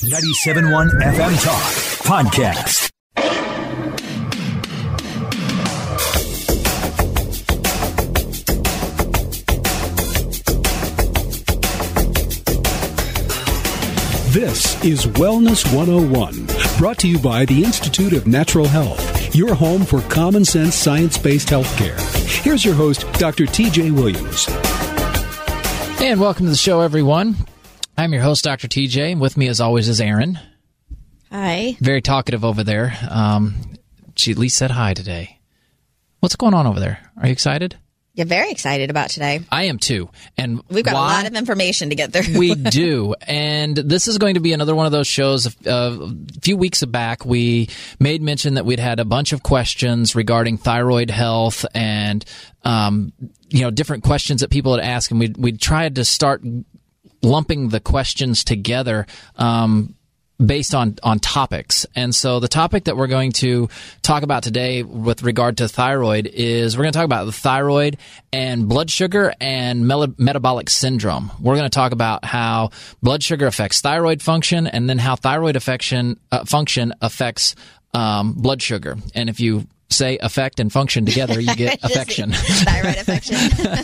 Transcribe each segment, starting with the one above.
97.1 FM Talk Podcast. This is Wellness 101, brought to you by the Institute of Natural Health, your home for common sense science-based healthcare. Here's your host, Dr. TJ Williams. And welcome to the show, everyone. I'm your host, Dr. TJ, and with me, as always, is Erin. Hi. Very talkative over there. She at least said hi today. What's going on over there? Are you excited? Yeah, very excited about today. I am too. And we've got a lot of information to get through. We do. And this is going to be another one of those shows. A few weeks back, we made mention that we'd had a bunch of questions regarding thyroid health and, different questions that people had asked. And we tried to start lumping the questions together, based on topics. And so the topic that we're going to talk about today with regard to thyroid is we're going to talk about the thyroid and blood sugar and metabolic syndrome. We're going to talk about how blood sugar affects thyroid function and then how thyroid function affects blood sugar. And if you say affect and function together, you get affection. Thyroid affection.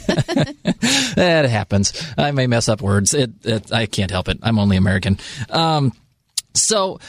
That happens. I may mess up words. I can't help it. I'm only American. So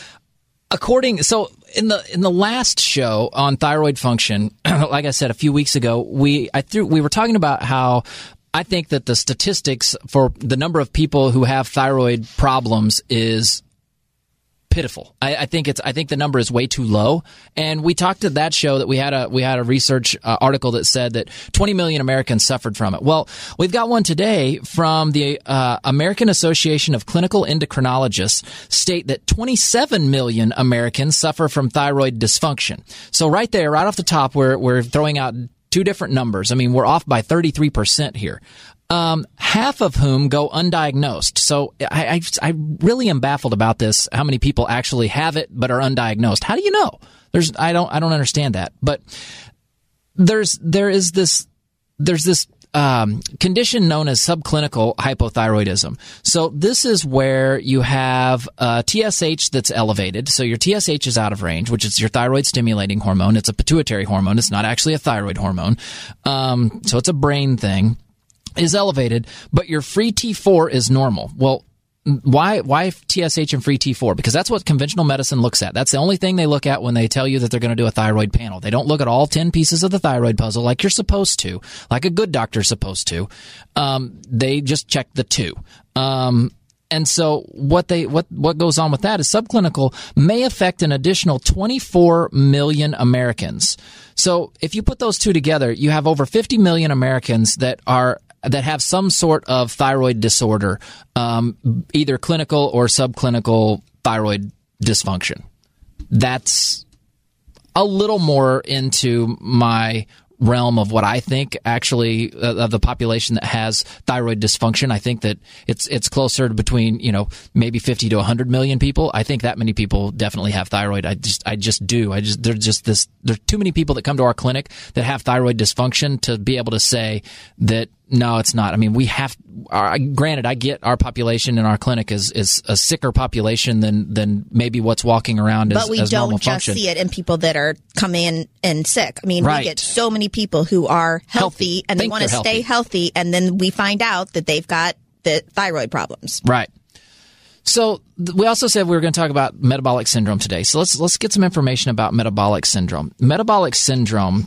in the last show on thyroid function, like I said a few weeks ago, we were talking about how I think that the statistics for the number of people who have thyroid problems is pitiful. I think the number is way too low. And we talked at that show that we had a research article that said that 20 million Americans suffered from it. Well, we've got one today from the American Association of Clinical Endocrinologists state that 27 million Americans suffer from thyroid dysfunction. So right there, right off the top, we're throwing out two different numbers. I mean, we're off by 33% here. Half of whom go undiagnosed. So I really am baffled about this, how many people actually have it but are undiagnosed. How do you know? I don't understand that. But there's this condition known as subclinical hypothyroidism. So this is where you have TSH that's elevated. So your TSH is out of range, which is your thyroid stimulating hormone. It's a pituitary hormone. It's not actually a thyroid hormone. So it's a brain thing. Is elevated, but your free T4 is normal. Well, why TSH and free T4? Because that's what conventional medicine looks at. That's the only thing they look at when they tell you that they're going to do a thyroid panel. They don't look at all 10 pieces of the thyroid puzzle like you're supposed to, like a good doctor's supposed to. They just check the two. And so what goes on with that is subclinical may affect an additional 24 million Americans. So if you put those two together, you have over 50 million Americans that have some sort of thyroid disorder, either clinical or subclinical thyroid dysfunction. That's a little more into my realm of what I think actually of the population that has thyroid dysfunction. I think that it's closer to between, maybe 50 to 100 million people. I think that many people definitely have thyroid. I just do. There's too many people that come to our clinic that have thyroid dysfunction to be able to say that no, it's not. I mean, granted, I get our population in our clinic is a sicker population than maybe what's walking around as normal function. But we don't just see it in people that are coming in sick. I mean, right. We get so many people who are healthy and they want to stay healthy, and then we find out that they've got the thyroid problems. Right. So we also said we were going to talk about metabolic syndrome today. So let's get some information about metabolic syndrome. Metabolic syndrome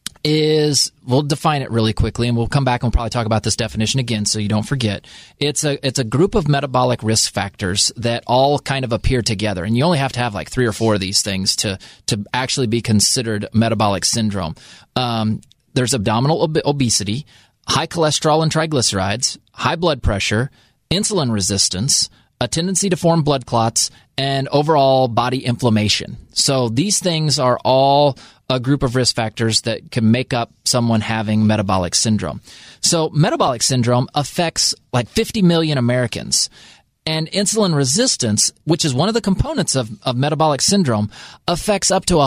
we'll define it really quickly, and we'll come back and we'll probably talk about this definition again so you don't forget. It's a group of metabolic risk factors that all kind of appear together, and you only have to have like 3 or 4 of these things to actually be considered metabolic syndrome. There's abdominal obesity, high cholesterol and triglycerides, high blood pressure, insulin resistance, a tendency to form blood clots, and overall body inflammation. So these things are all a group of risk factors that can make up someone having metabolic syndrome. So metabolic syndrome affects like 50 million Americans. And insulin resistance, which is one of the components of metabolic syndrome, affects up to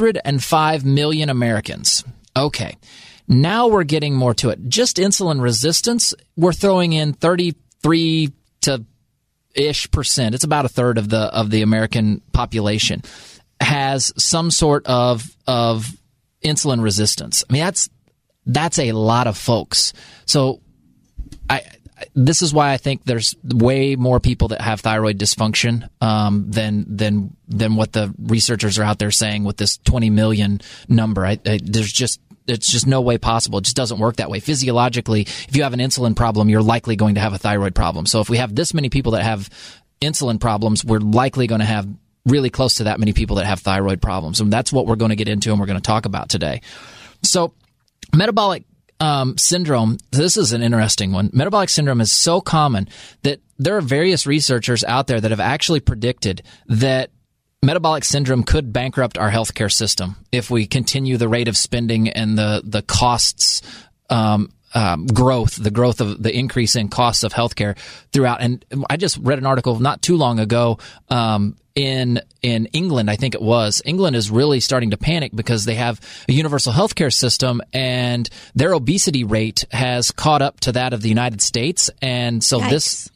105 million Americans. Okay, now we're getting more to it. Just insulin resistance, we're throwing in 33 to 30-ish%, it's about a third of the American population, has some sort of insulin resistance. I mean, that's a lot of folks. So this is why I think there's way more people that have thyroid dysfunction than what the researchers are out there saying with this 20 million number. It's just no way possible. It just doesn't work that way. Physiologically, if you have an insulin problem, you're likely going to have a thyroid problem. So if we have this many people that have insulin problems, we're likely going to have really close to that many people that have thyroid problems. And that's what we're going to get into and we're going to talk about today. So metabolic syndrome, this is an interesting one. Metabolic syndrome is so common that there are various researchers out there that have actually predicted that metabolic syndrome could bankrupt our healthcare system if we continue the rate of spending and the costs growth of the increase in costs of healthcare throughout. And I just read an article not too long ago in England, I think it was. England is really starting to panic because they have a universal healthcare system and their obesity rate has caught up to that of the United States. And so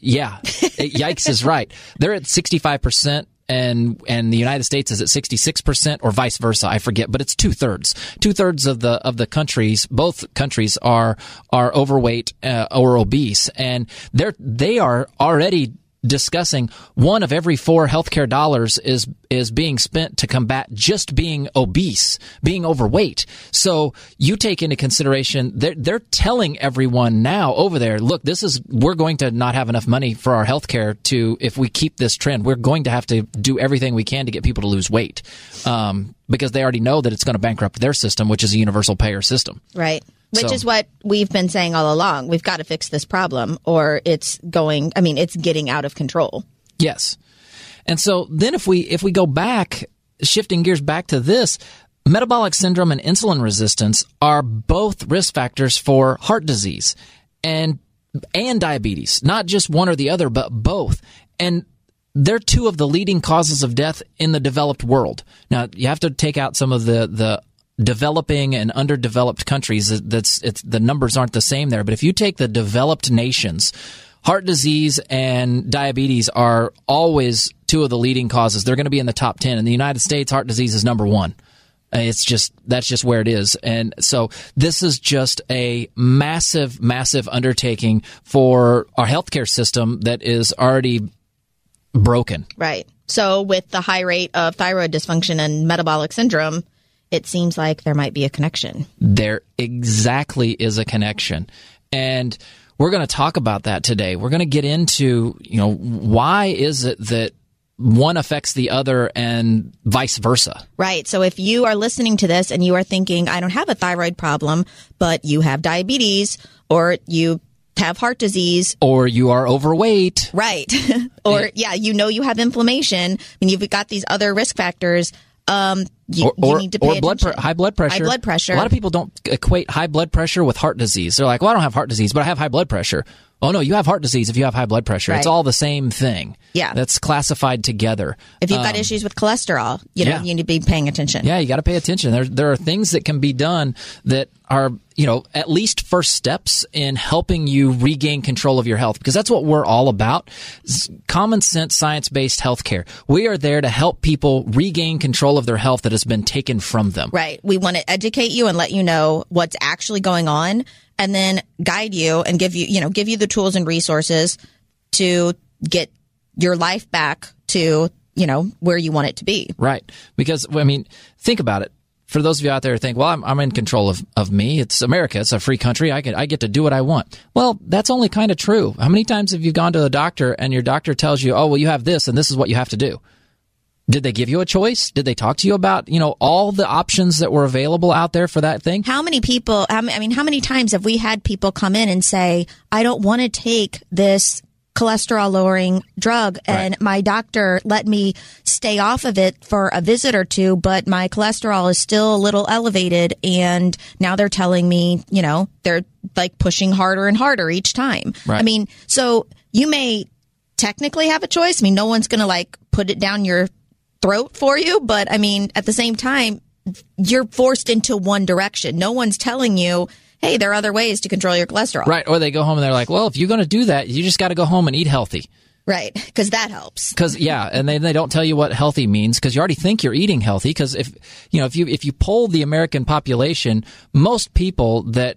yikes is right. They're at 65%. And the United States is at 66% or vice versa. I forget, but it's 2/3. 2/3 of the countries, both countries are overweight or obese, and they are already discussing one of every 4 healthcare dollars is being spent to combat just being obese, being overweight. So you take into consideration, they're telling everyone now over there, look, we're going to not have enough money for our healthcare if we keep this trend, we're going to have to do everything we can to get people to lose weight. Because they already know that it's going to bankrupt their system, which is a universal payer system. Right. Which is what we've been saying all along. We've got to fix this problem or it's getting out of control. Yes. And so then if we go back, shifting gears back to this, metabolic syndrome and insulin resistance are both risk factors for heart disease and diabetes, not just one or the other, but both. And they're 2 of the leading causes of death in the developed world. Now, you have to take out some of the developing and underdeveloped countries. The numbers aren't the same there. But if you take the developed nations, heart disease and diabetes are always 2 of the leading causes. They're going to be in the top 10. In the United States, heart disease is number 1. That's just where it is. And so this is just a massive, massive undertaking for our healthcare system that is already broken. Right. So with the high rate of thyroid dysfunction and metabolic syndrome, it seems like there might be a connection. There exactly is a connection. And we're going to talk about that today. We're going to get into, why is it that one affects the other and vice versa? Right. So if you are listening to this and you are thinking, I don't have a thyroid problem, but you have diabetes or you have heart disease. Or you are overweight. Right. Or, you have inflammation. I mean, you've got these other risk factors. You need to pay attention. High blood pressure. High blood pressure. A lot of people don't equate high blood pressure with heart disease. They're like, well, I don't have heart disease, but I have high blood pressure. Oh, no, you have heart disease if you have high blood pressure. Right. It's all the same thing. Yeah. That's classified together. If you've got issues with cholesterol, you need to be paying attention. Yeah, you got to pay attention. There are things that can be done that are, at least first steps in helping you regain control of your health, because that's what we're all about. Common sense, science-based healthcare. We are there to help people regain control of their health that has been taken from them. Right. We want to educate you and let you know what's actually going on, and then guide you and give you the tools and resources to get your life back to, where you want it to be. Right. Because, think about it. For those of you out there who think, well, I'm in control of me. It's America. It's a free country. I get to do what I want. Well, that's only kind of true. How many times have you gone to the doctor and your doctor tells you, oh, well, you have this and this is what you have to do? Did they give you a choice? Did they talk to you about, all the options that were available out there for that thing? How many times have we had people come in and say, I don't want to take this cholesterol lowering drug and right. My doctor let me stay off of it for a visit or 2, but my cholesterol is still a little elevated, and now they're telling me, they're like pushing harder and harder each time. Right. So you may technically have a choice. No one's going to put it down your throat for you, but at the same time, you're forced into one direction. No one's telling you, hey, there are other ways to control your cholesterol. Right. Or they go home and they're like, well, if you're going to do that, you just got to go home and eat healthy. Right, because that helps. And they don't tell you what healthy means because you already think you're eating healthy. Because if you poll the American population, most people that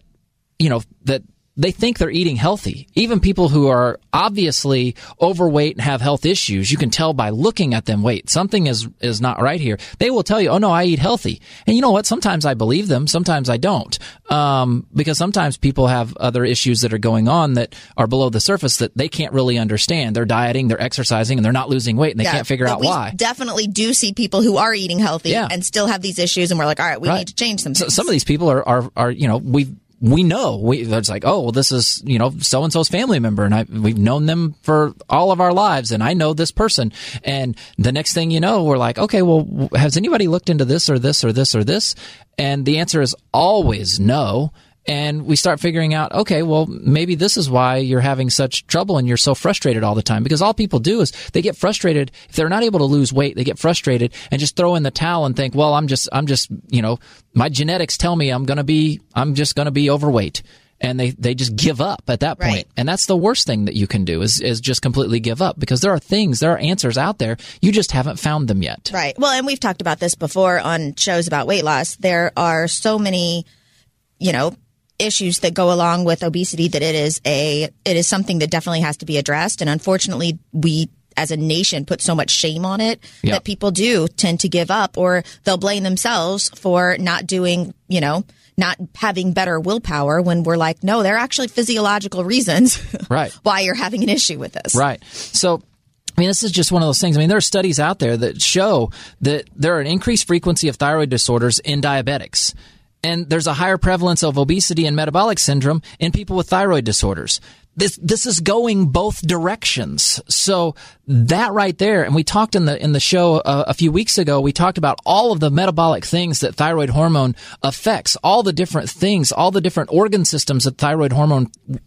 they think they're eating healthy. Even people who are obviously overweight and have health issues, you can tell by looking at them, wait, something is not right here. They will tell you, oh no, I eat healthy. And you know what? Sometimes I believe them. Sometimes I don't. Because sometimes people have other issues that are going on that are below the surface that they can't really understand. They're dieting, they're exercising, and they're not losing weight, and they can't figure out why. We definitely do see people who are eating healthy and still have these issues, and we're like, all right, we need to change some things. So some of these people are we know it's like, oh, well, this is, so-and-so's family member and we've known them for all of our lives and I know this person. And the next thing you know, we're like, okay, well, has anybody looked into this or this or this or this? And the answer is always no. And we start figuring out, okay, well, maybe this is why you're having such trouble and you're so frustrated all the time. Because all people do is they get frustrated. If they're not able to lose weight, they get frustrated and just throw in the towel and think, well, I'm just, my genetics tell me I'm just going to be overweight. And they just give up at that point. Right. And that's the worst thing that you can do is just completely give up because there are answers out there. You just haven't found them yet. Right. Well, and we've talked about this before on shows about weight loss. There are so many, issues that go along with obesity that it is something that definitely has to be addressed. And unfortunately, we as a nation put so much shame on it that people do tend to give up or they'll blame themselves for not doing, not having better willpower when we're like, no, there are actually physiological reasons why you're having an issue with this. Right. So this is just one of those things. There are studies out there that show that there are an increased frequency of thyroid disorders in diabetics. And there's a higher prevalence of obesity and metabolic syndrome in people with thyroid disorders. This is going both directions. So that right there, and we talked in the show a few weeks ago, we talked about all of the metabolic things that thyroid hormone affects, all the different things, all the different organ systems that thyroid hormone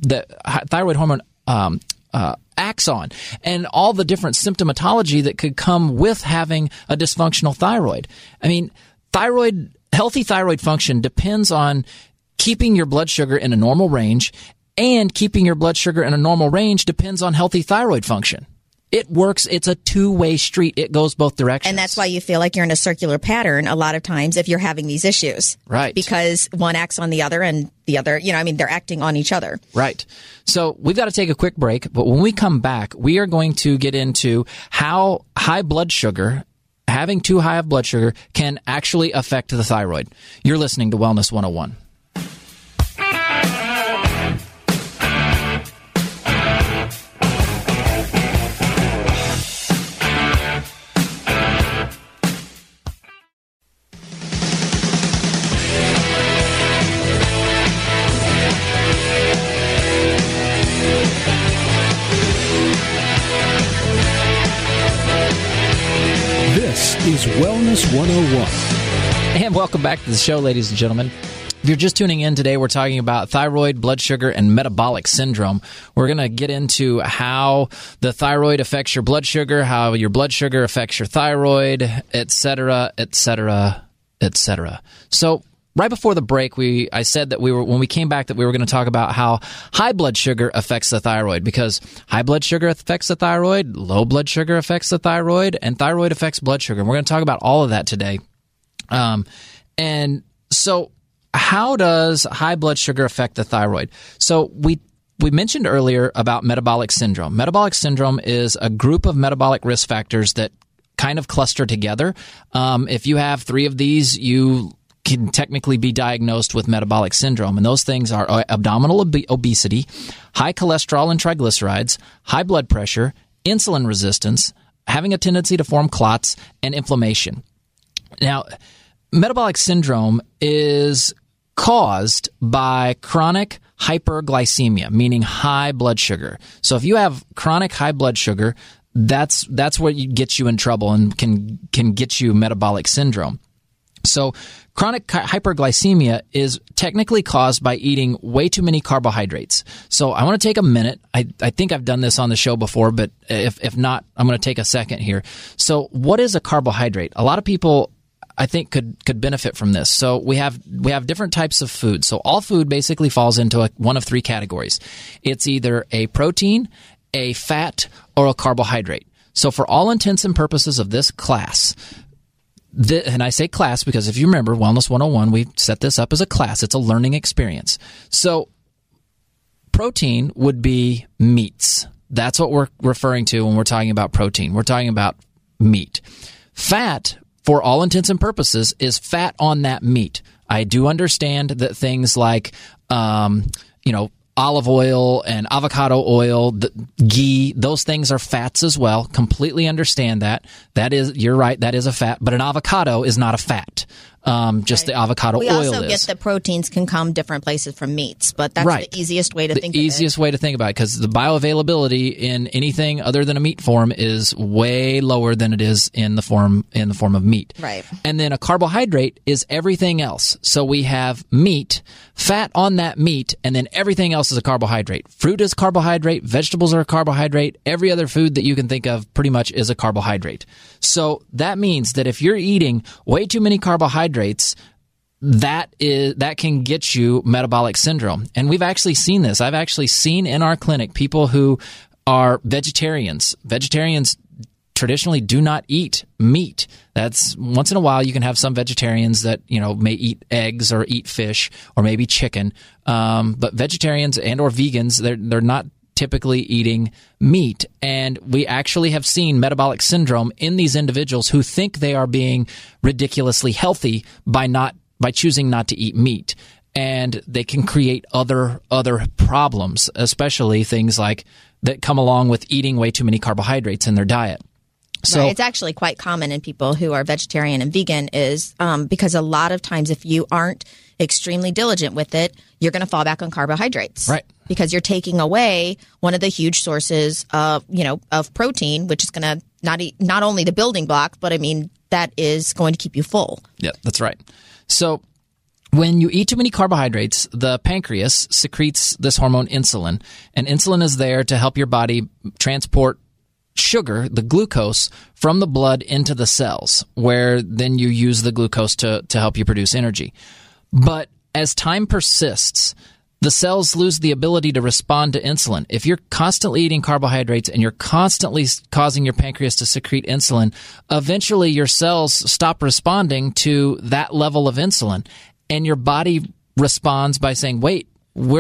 acts on, and all the different symptomatology that could come with having a dysfunctional thyroid. Healthy thyroid function depends on keeping your blood sugar in a normal range, and keeping your blood sugar in a normal range depends on healthy thyroid function. It works. It's a two-way street. It goes both directions. And that's why you feel like you're in a circular pattern a lot of times if you're having these issues. Right. Because one acts on the other and the other, they're acting on each other. Right. So we've got to take a quick break. But when we come back, we are going to get into how high blood sugar, having too high of blood sugar, can actually affect the thyroid. You're listening to Wellness 101. Is Wellness 101. And welcome back to the show, ladies and gentlemen. If you're just tuning in today, we're talking about thyroid, blood sugar, and metabolic syndrome. We're going to get into how the thyroid affects your blood sugar, how your blood sugar affects your thyroid, et cetera, et cetera, et cetera. So right before the break, I said that when we came back that we were going to talk about how high blood sugar affects the thyroid, because high blood sugar affects the thyroid, low blood sugar affects the thyroid, and thyroid affects blood sugar. And we're going to talk about all of that today. And so how does high blood sugar affect the thyroid? So we mentioned earlier about metabolic syndrome. Metabolic syndrome is a group of metabolic risk factors that kind of cluster together. If you have 3 of these, you can technically be diagnosed with metabolic syndrome. And those things are abdominal obesity, high cholesterol and triglycerides, high blood pressure, insulin resistance, having a tendency to form clots, and inflammation. Now, metabolic syndrome is caused by chronic hyperglycemia, meaning high blood sugar. So if you have chronic high blood sugar, that's what gets you in trouble and can get you metabolic syndrome. So chronic hyperglycemia is technically caused by eating way too many carbohydrates. So I want to take a minute. I think I've done this on the show before, but if not, I'm going to take a second here. So what is a carbohydrate? A lot of people, I think, could benefit from this. So we have different types of food. So all food basically falls into one of 3 categories. It's either a protein, a fat, or a carbohydrate. So for all intents and purposes of this class, and I say class because if you remember, Wellness 101, we set this up as a class. It's a learning experience. So protein would be meats. That's what we're referring to when we're talking about protein. We're talking about meat. Fat, for all intents and purposes, is fat on that meat. I do understand that things like, olive oil and avocado oil, ghee, those things are fats as well. Completely understand that. You're right, that is a fat, but an avocado is not a fat. Just the avocado oil is. We also get that proteins can come different places from meats, but that's the easiest way to think of it. The easiest way to think about it, because the bioavailability in anything other than a meat form is way lower than it is in the form of meat. Right. And then a carbohydrate is everything else. So we have meat, fat on that meat, and then everything else is a carbohydrate. Fruit is carbohydrate, vegetables are a carbohydrate, every other food that you can think of pretty much is a carbohydrate. So that means that if you're eating way too many carbohydrates, that can get you metabolic syndrome. And we've actually seen this. I've actually seen in our clinic people who are vegetarians. Vegetarians traditionally do not eat meat. That's once in a while you can have some vegetarians that, may eat eggs or eat fish or maybe chicken. But vegetarians and or vegans, they're not typically eating meat. And we actually have seen metabolic syndrome in these individuals who think they are being ridiculously healthy by choosing not to eat meat. And they can create other problems, especially things like that come along with eating way too many carbohydrates in their diet. So right. It's actually quite common in people who are vegetarian and vegan is because a lot of times if you aren't extremely diligent with it, you're going to fall back on carbohydrates. Right. Because you're taking away one of the huge sources of protein, which is going to not only the building block, but that is going to keep you full. Yeah, that's right. So when you eat too many carbohydrates, the pancreas secretes this hormone insulin, and insulin is there to help your body transport sugar, the glucose, from the blood into the cells, where then you use the glucose to help you produce energy. But as time persists, the cells lose the ability to respond to insulin. If you're constantly eating carbohydrates and you're constantly causing your pancreas to secrete insulin, eventually your cells stop responding to that level of insulin, and your body responds by saying, wait, we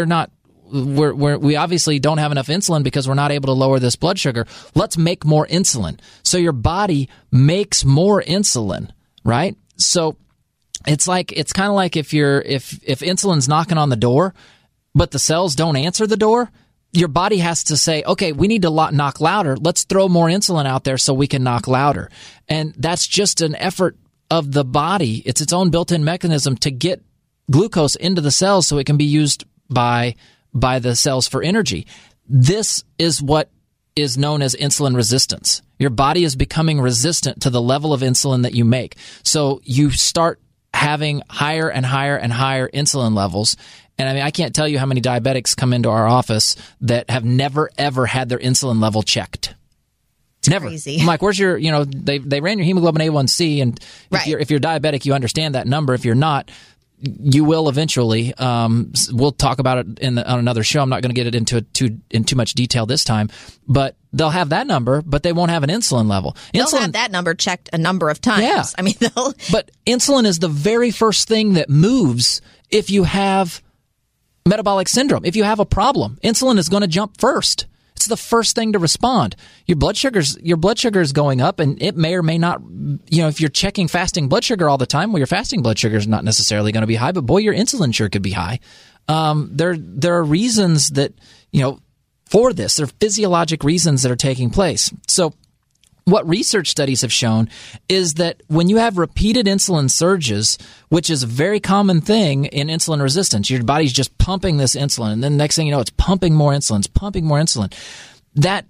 obviously don't have enough insulin because we're not able to lower this blood sugar. Let's make more insulin. So your body makes more insulin, right? So it's kind of like if insulin's knocking on the door, but the cells don't answer the door, your body has to say, okay, we need to knock louder. Let's throw more insulin out there so we can knock louder. And that's just an effort of the body. It's its own built-in mechanism to get glucose into the cells so it can be used by the cells for energy. This is what is known as insulin resistance. Your body is becoming resistant to the level of insulin that you make. So you start having higher and higher and higher insulin levels. And I can't tell you how many diabetics come into our office that have never, ever had their insulin level checked. Never. Crazy. I'm like, where's your, they ran your hemoglobin A1C, and if you're diabetic, you understand that number. If you're not, you will eventually. We'll talk about it on another show. I'm not going to get it in too much detail this time, but they'll have that number, but they won't have an insulin level. They'll have that number checked a number of times. Yeah. But insulin is the very first thing that moves if you have metabolic syndrome. If you have a problem, insulin is going to jump first. It's the first thing to respond. Your blood sugar is going up, and it may or may not, if you're checking fasting blood sugar all the time, well, your fasting blood sugar is not necessarily going to be high, but boy, your insulin sure could be high. There are reasons that, for this. There are physiologic reasons that are taking place. So what research studies have shown is that when you have repeated insulin surges, which is a very common thing in insulin resistance, your body's just pumping this insulin, and then the next thing you know, it's pumping more insulin. That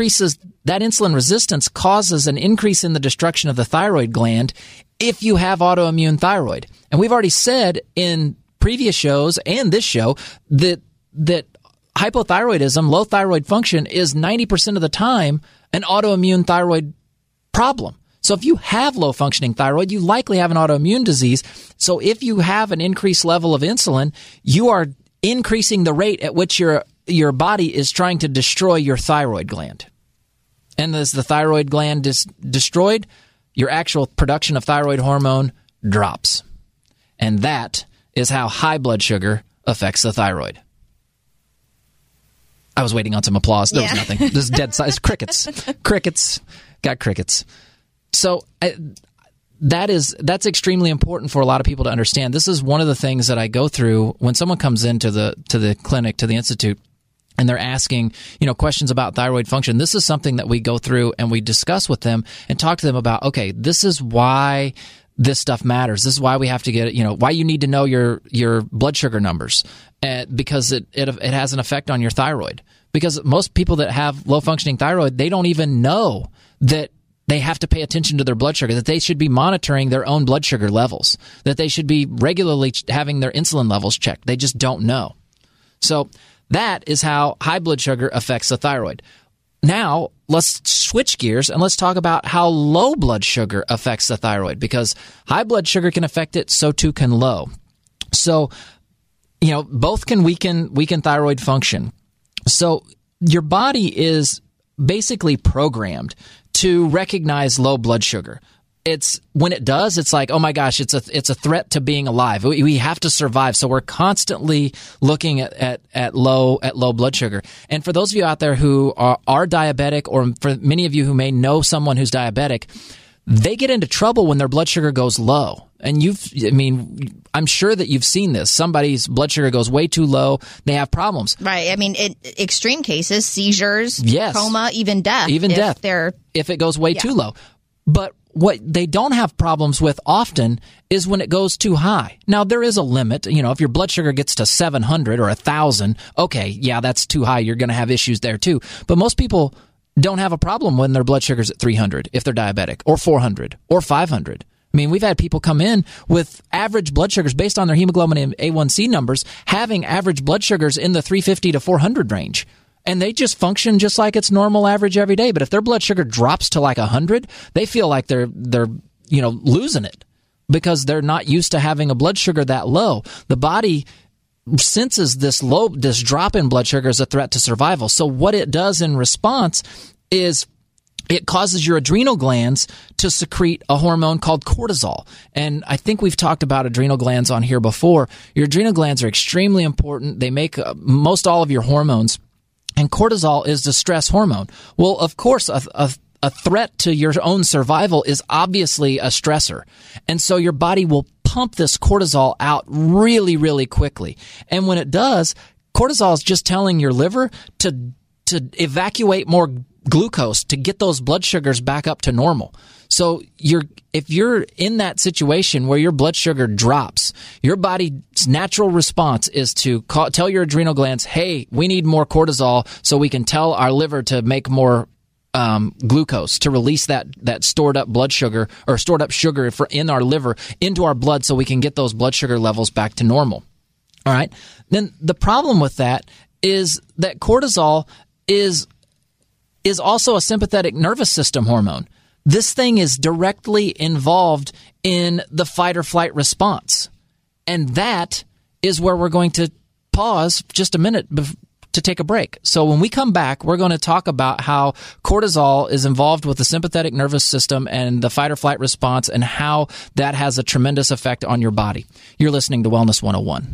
insulin resistance causes an increase in the destruction of the thyroid gland if you have autoimmune thyroid. And we've already said in previous shows and this show that hypothyroidism, low thyroid function, is 90% of the time an autoimmune thyroid problem. So if you have low functioning thyroid, you likely have an autoimmune disease. So if you have an increased level of insulin, you are increasing the rate at which your body is trying to destroy your thyroid gland. And as the thyroid gland is destroyed, your actual production of thyroid hormone drops. And that is how high blood sugar affects the thyroid. I was waiting on some applause. There was nothing. This is dead size. Crickets. Crickets. Got crickets. So that's extremely important for a lot of people to understand. This is one of the things that I go through when someone comes into the clinic, to the institute, and they're asking, questions about thyroid function. This is something that we go through and we discuss with them and talk to them about, okay, this is why this stuff matters. This is why we have to get, why you need to know your blood sugar numbers, because it has an effect on your thyroid. Because most people that have low functioning thyroid, they don't even know that they have to pay attention to their blood sugar, that they should be monitoring their own blood sugar levels, that they should be regularly having their insulin levels checked. They just don't know. So that is how high blood sugar affects the thyroid. Now, let's switch gears and let's talk about how low blood sugar affects the thyroid, because high blood sugar can affect it, so too can low. So, both can weaken thyroid function. So your body is basically programmed to recognize low blood sugar. When it does, it's like, oh my gosh, it's a threat to being alive. We have to survive. So we're constantly looking at low blood sugar. And for those of you out there who are diabetic, or for many of you who may know someone who's diabetic, they get into trouble when their blood sugar goes low. And I'm sure that you've seen this. Somebody's blood sugar goes way too low. They have problems. Right. In extreme cases, seizures, yes, coma, even death. If it goes way too low. But what they don't have problems with often is when it goes too high. Now, there is a limit. If your blood sugar gets to 700 or 1,000, okay, yeah, that's too high. You're going to have issues there too. But most people don't have a problem when their blood sugar's at 300 if they're diabetic, or 400 or 500. We've had people come in with average blood sugars based on their hemoglobin and A1C numbers, having average blood sugars in the 350 to 400 range. And they just function just like it's normal average every day. But if their blood sugar drops to like 100, they feel like they're losing it, because they're not used to having a blood sugar that low. The body senses this drop in blood sugar as a threat to survival. So what it does in response is it causes your adrenal glands to secrete a hormone called cortisol. And I think we've talked about adrenal glands on here before. Your adrenal glands are extremely important. They make most all of your hormones. And cortisol is the stress hormone. Well, of course, a threat to your own survival is obviously a stressor. And so your body will pump this cortisol out really, really quickly. And when it does, cortisol is just telling your liver to evacuate more glucose to get those blood sugars back up to normal. So if you're in that situation where your blood sugar drops, your body's natural response is to tell your adrenal glands, hey, we need more cortisol so we can tell our liver to make more glucose, to release that stored up blood sugar, or stored up sugar in our liver into our blood, so we can get those blood sugar levels back to normal. All right. Then the problem with that is that cortisol is also a sympathetic nervous system hormone. This thing is directly involved in the fight or flight response. And that is where we're going to pause just a minute to take a break. So when we come back, we're going to talk about how cortisol is involved with the sympathetic nervous system and the fight or flight response, and how that has a tremendous effect on your body. You're listening to Wellness 101.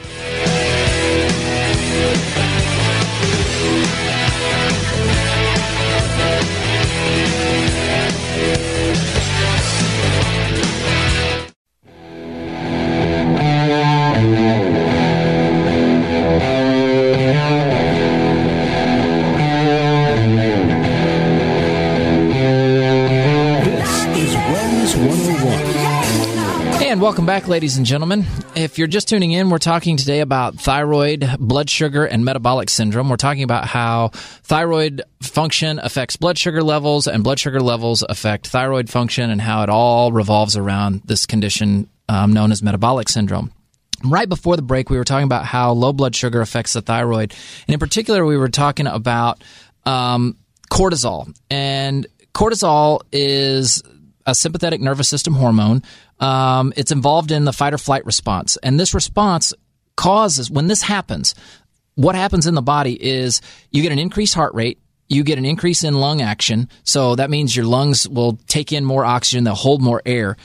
And welcome back, ladies and gentlemen. If you're just tuning in, we're talking today about thyroid, blood sugar, and metabolic syndrome. We're talking about how thyroid function affects blood sugar levels, and blood sugar levels affect thyroid function, and how it all revolves around this condition known as metabolic syndrome. Right before the break, we were talking about how low blood sugar affects the thyroid. And in particular, we were talking about cortisol. And cortisol is a sympathetic nervous system hormone. It's involved in the fight or flight response. And this response causes, when this happens, what happens in the body is you get an increased heart rate, you get an increase in lung action. So that means your lungs will take in more oxygen, they'll hold more air.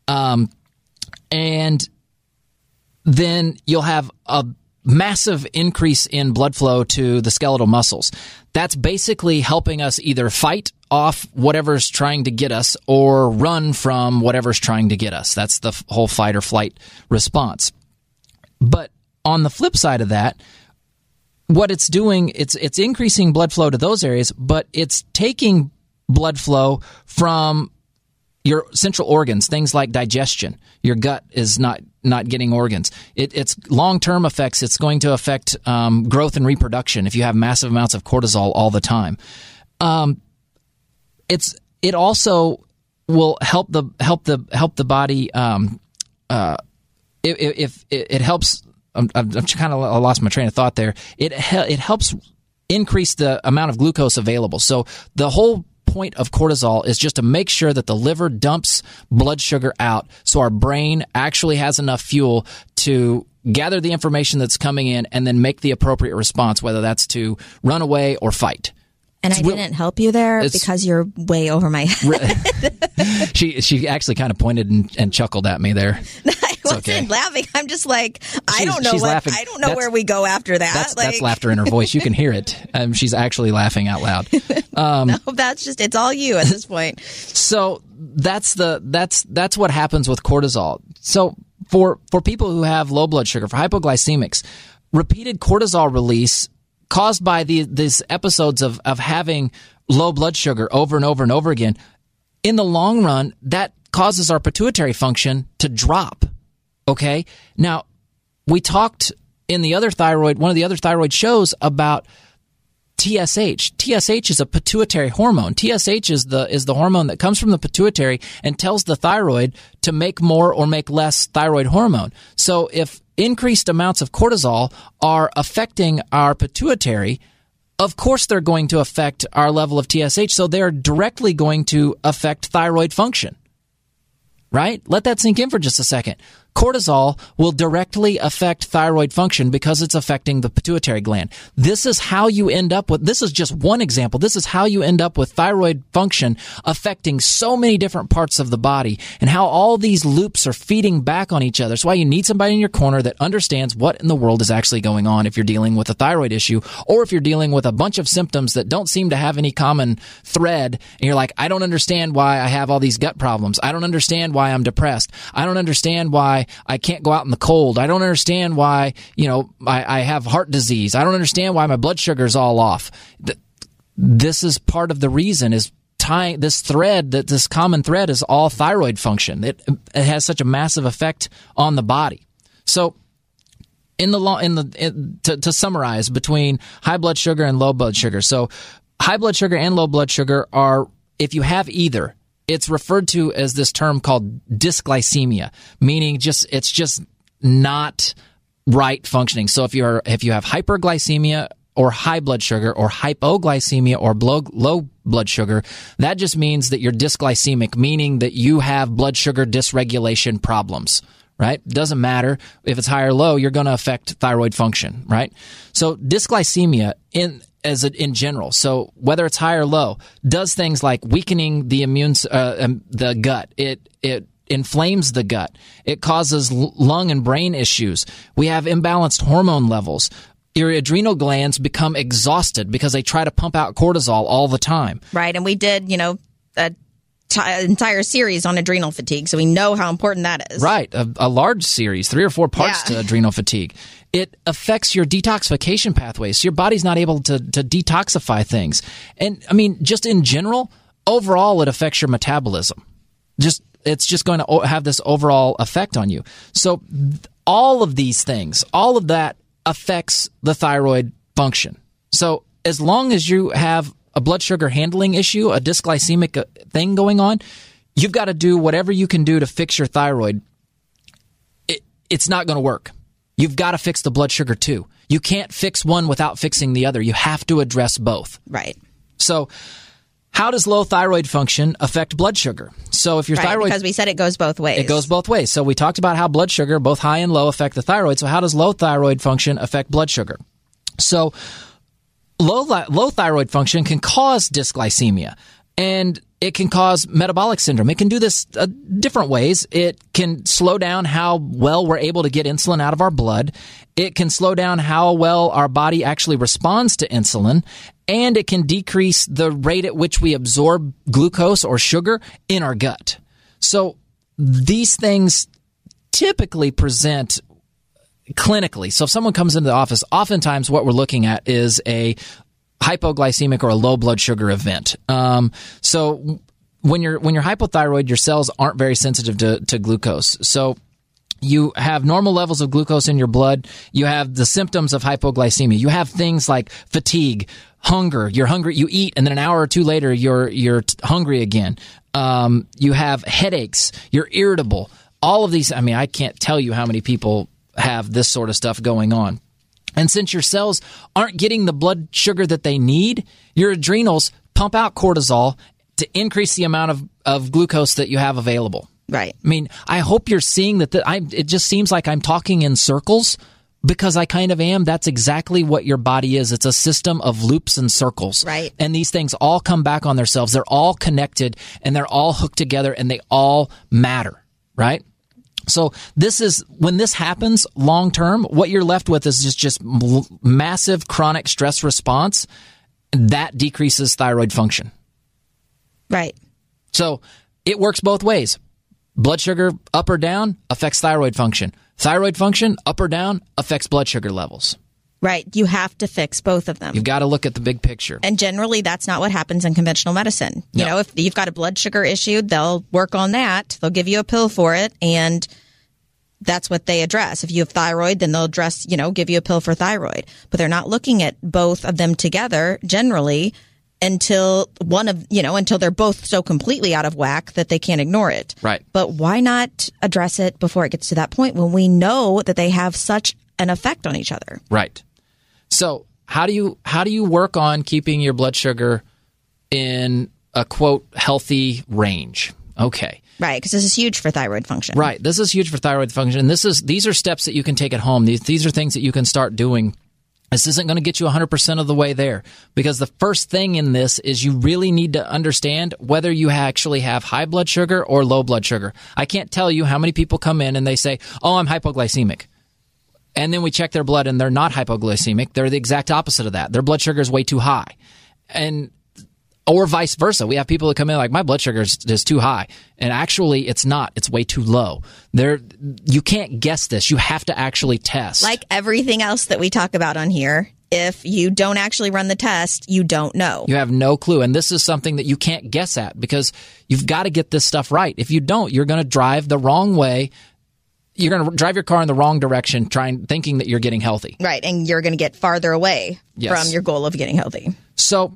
And then you'll have a massive increase in blood flow to the skeletal muscles. That's basically helping us either fight off whatever's trying to get us or run from whatever's trying to get us. That's the whole fight or flight response. But on the flip side of that, what it's doing, it's increasing blood flow to those areas, but it's taking blood flow from your central organs, things like digestion. Your gut is not getting organs. It's long-term effects. It's going to affect growth and reproduction if you have massive amounts of cortisol all the time. It also will help the body. If it helps. I'm kind of lost my train of thought there. It helps increase the amount of glucose available. So the whole point of cortisol is just to make sure that the liver dumps blood sugar out so our brain actually has enough fuel to gather the information that's coming in and then make the appropriate response, whether that's to run away or fight. And I didn't help you there because you're way over my head. She actually kind of pointed and chuckled at me there. I wasn't laughing. I'm just like, I don't know where we go after that. That's laughter in her voice. You can hear it. She's actually laughing out loud. No, it's all you at this point. So that's what happens with cortisol. So for people who have low blood sugar, for hypoglycemics, repeated cortisol release caused by these episodes of having low blood sugar over and over and over again, in the long run, that causes our pituitary function to drop. Okay? Now, we talked in one of the other thyroid shows about TSH. TSH is a pituitary hormone. TSH is the hormone that comes from the pituitary and tells the thyroid to make more or make less thyroid hormone. So if increased amounts of cortisol are affecting our pituitary, of course they're going to affect our level of TSH, so they're directly going to affect thyroid function. Right? Let that sink in for just a second. Cortisol will directly affect thyroid function because it's affecting the pituitary gland. This is how you end up with, this is just one example, this is how you end up with thyroid function affecting so many different parts of the body and how all these loops are feeding back on each other. That's why you need somebody in your corner that understands what in the world is actually going on if you're dealing with a thyroid issue or if you're dealing with a bunch of symptoms that don't seem to have any common thread and you're like, I don't understand why I have all these gut problems. I don't understand why I'm depressed. I don't understand why I can't go out in the cold. I don't understand why, I have heart disease. I don't understand why my blood sugar's all off. This is part of the reason is tying this thread, that this common thread is all thyroid function. It has such a massive effect on the body. So to summarize between high blood sugar and low blood sugar. So high blood sugar and low blood sugar are, if you have either, it's referred to as this term called dysglycemia, meaning it's just not right functioning. So if you have hyperglycemia or high blood sugar or hypoglycemia or low blood sugar, that just means that you're dysglycemic, meaning that you have blood sugar dysregulation problems. Right? Doesn't matter if it's high or low, you're going to affect thyroid function, right? So dysglycemia in general, so whether it's high or low, does things like weakening the the gut. It inflames the gut. It causes lung and brain issues. We have imbalanced hormone levels. Your adrenal glands become exhausted because they try to pump out cortisol all the time. Right, and we did, an entire series on adrenal fatigue, so we know how important that is. Right, a large series, 3 or 4 parts to adrenal fatigue. It affects your detoxification pathways. So your body's not able to detoxify things. And, just in general, overall, it affects your metabolism. It's just going to have this overall effect on you. So all of these things, all of that affects the thyroid function. So as long as you have a blood sugar handling issue, a dysglycemic thing going on, you've got to do whatever you can do to fix your thyroid. It's not going to work. You've got to fix the blood sugar too. You can't fix one without fixing the other. You have to address both. Right. So how does low thyroid function affect blood sugar? So if your thyroid... because we said it goes both ways. It goes both ways. So we talked about how blood sugar, both high and low, affect the thyroid. So how does low thyroid function affect blood sugar? So low thyroid function can cause dysglycemia, and it can cause metabolic syndrome. It can do this different ways. It can slow down how well we're able to get insulin out of our blood. It can slow down how well our body actually responds to insulin, and it can decrease the rate at which we absorb glucose or sugar in our gut. So these things typically present clinically. So if someone comes into the office, oftentimes what we're looking at is a hypoglycemic or a low blood sugar event. So when you're hypothyroid, your cells aren't very sensitive to glucose. So you have normal levels of glucose in your blood. You have the symptoms of hypoglycemia. You have things like fatigue, hunger. You're hungry. You eat, and then an hour or two later, you're hungry again. You have headaches. You're irritable. All of these. I mean, I can't tell you how many people have this sort of stuff going on. And since your cells aren't getting the blood sugar that they need, your adrenals pump out cortisol to increase the amount of glucose that you have available. Right. I mean, I hope you're seeing that. It just seems like I'm talking in circles, because I kind of am. That's exactly what your body is. It's a system of loops and circles. Right. And these things all come back on themselves. They're all connected, and they're all hooked together, and they all matter. Right? So when this happens long term, what you're left with is just massive chronic stress response that decreases thyroid function. Right. So it works both ways. Blood sugar up or down affects thyroid function. Thyroid function up or down affects blood sugar levels. Right. You have to fix both of them. You've got to look at the big picture. And generally, that's not what happens in conventional medicine. You know, if you've got a blood sugar issue, they'll work on that. They'll give you a pill for it, and that's what they address. If you have thyroid, then they'll address, give you a pill for thyroid. But they're not looking at both of them together generally until until they're both so completely out of whack that they can't ignore it. Right. But why not address it before it gets to that point when we know that they have such an effect on each other? Right. So how do you work on keeping your blood sugar in a quote healthy range? Okay. Right, because this is huge for thyroid function. Right. This is huge for thyroid function. These are steps that you can take at home. These are things that you can start doing. This isn't going to get you 100% of the way there, because the first thing in this is you really need to understand whether you actually have high blood sugar or low blood sugar. I can't tell you how many people come in and they say, "Oh, I'm hypoglycemic." And then we check their blood and they're not hypoglycemic. They're the exact opposite of that. Their blood sugar is way too high. Or vice versa. We have people that come in like, my blood sugar is too high. And actually, it's not. It's way too low. You can't guess this. You have to actually test. Like everything else that we talk about on here, if you don't actually run the test, you don't know. You have no clue. And this is something that you can't guess at, because you've got to get this stuff right. If you don't, you're going to drive the wrong way. You're going to drive your car in the wrong direction, thinking that you're getting healthy. Right. And you're going to get farther away from your goal of getting healthy. So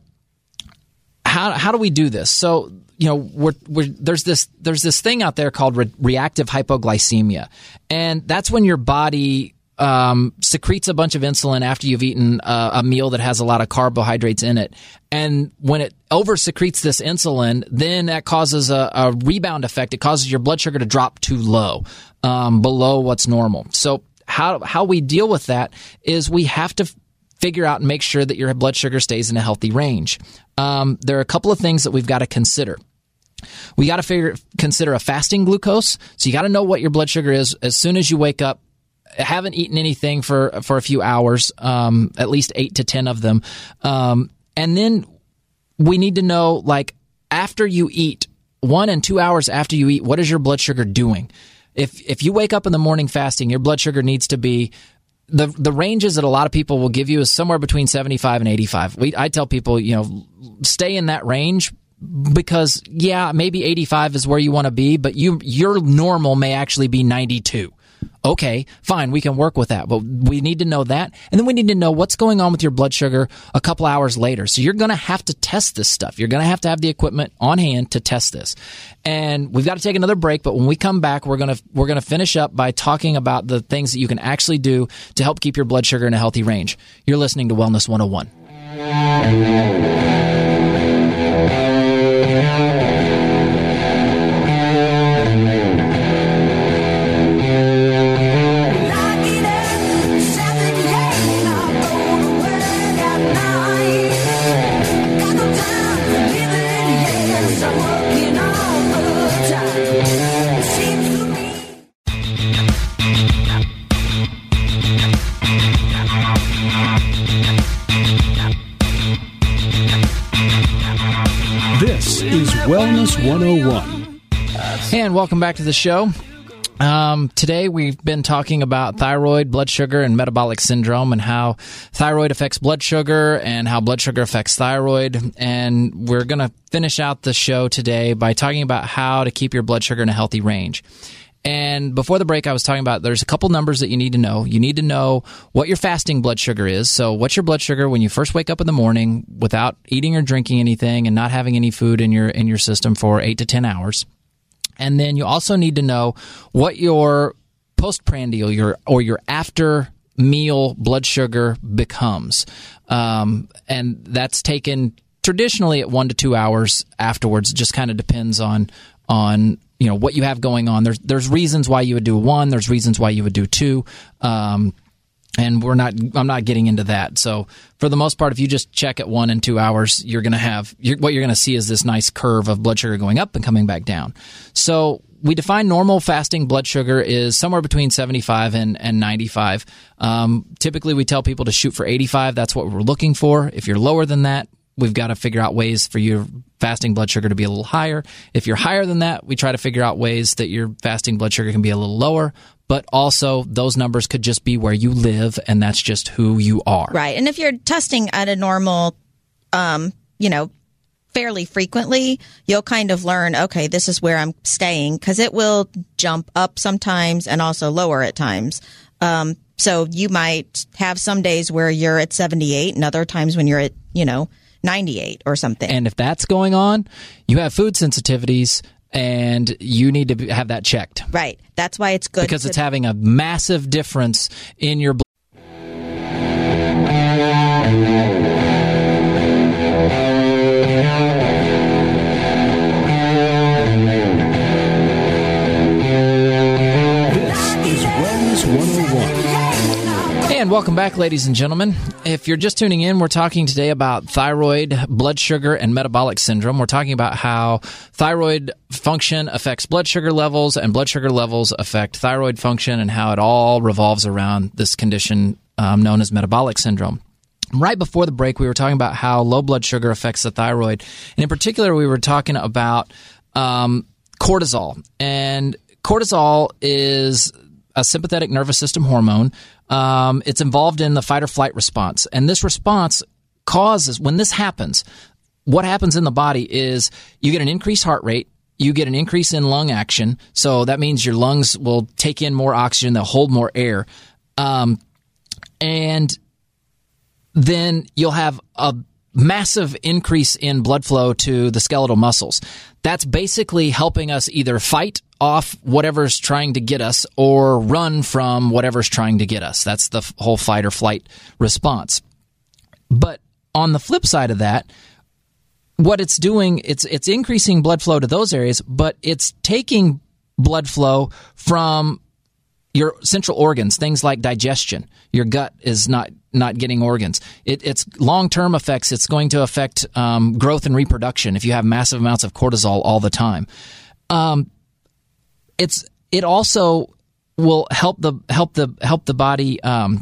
how do we do this? So, there's this thing out there called reactive hypoglycemia. And that's when your body secretes a bunch of insulin after you've eaten a meal that has a lot of carbohydrates in it. And when it over-secretes this insulin, then that causes a rebound effect. It causes your blood sugar to drop too low, below what's normal. So how we deal with that is we have to figure out and make sure that your blood sugar stays in a healthy range. There are a couple of things that we've got to consider. We got to consider a fasting glucose. So you got to know what your blood sugar is as soon as you wake up. Haven't eaten anything for a few hours, at least 8 to 10 of them. And then we need to know, like, after you eat, 1 and 2 hours after you eat, what is your blood sugar doing? If you wake up in the morning fasting, your blood sugar needs to be the ranges that a lot of people will give you is somewhere between 75 and 85. I tell people, stay in that range, because maybe 85 is where you want to be, but your normal may actually be 92. Okay, fine, we can work with that, but we need to know that. And then we need to know what's going on with your blood sugar a couple hours later. So you're going to have to test this stuff. You're going to have the equipment on hand to test this. And we've got to take another break, but when we come back, we're going to finish up by talking about the things that you can actually do to help keep your blood sugar in a healthy range. You're listening to Wellness 101. Lock it up, shut the gate, I'll go to work at night. 101. And welcome back to the show. Today we've been talking about thyroid, blood sugar, and metabolic syndrome, and how thyroid affects blood sugar and how blood sugar affects thyroid. And we're going to finish out the show today by talking about how to keep your blood sugar in a healthy range. And before the break, I was talking about there's a couple numbers that you need to know. You need to know what your fasting blood sugar is. So what's your blood sugar when you first wake up in the morning without eating or drinking anything and not having any food in your system for 8 to 10 hours. And then you also need to know what your postprandial your after meal blood sugar becomes. And that's taken traditionally at 1 to 2 hours afterwards. It just kind of depends on what you have going on. There's reasons why you would do 1. There's reasons why you would do 2. And I'm not getting into that. So for the most part, if you just check at 1 and 2 hours, what you're going to see is this nice curve of blood sugar going up and coming back down. So we define normal fasting blood sugar is somewhere between 75 and 95. Typically, we tell people to shoot for 85. That's what we're looking for. If you're lower than that, we've got to figure out ways for your fasting blood sugar to be a little higher. If you're higher than that, we try to figure out ways that your fasting blood sugar can be a little lower. But also, those numbers could just be where you live, and that's just who you are. Right. And if you're testing at a normal, fairly frequently, you'll kind of learn, okay, this is where I'm staying, because it will jump up sometimes and also lower at times. So you might have some days where you're at 78 and other times when you're at, 98 or something. And if that's going on, you have food sensitivities, and you need to have that checked. Right. That's why it's good. Because it's having a massive difference in your blood. This is Wellness 101. And welcome back, ladies and gentlemen. If you're just tuning in, we're talking today about thyroid, blood sugar, and metabolic syndrome. We're talking about how thyroid function affects blood sugar levels and blood sugar levels affect thyroid function, and how it all revolves around this condition known as metabolic syndrome. Right before the break, we were talking about how low blood sugar affects the thyroid. And in particular, we were talking about cortisol. And cortisol is a sympathetic nervous system hormone. It's involved in the fight or flight response. And this response causes, when this happens, what happens in the body is you get an increased heart rate, you get an increase in lung action. So that means your lungs will take in more oxygen, they'll hold more air. And then you'll have a massive increase in blood flow to the skeletal muscles. That's basically helping us either fight off whatever's trying to get us or run from whatever's trying to get us. That's the whole fight or flight response. But on the flip side of that, what it's doing, it's increasing blood flow to those areas, but it's taking blood flow from your central organs, things like digestion. Your gut is not getting organs. It's long-term effects. It's going to affect growth and reproduction if you have massive amounts of cortisol all the time. It also will help the body.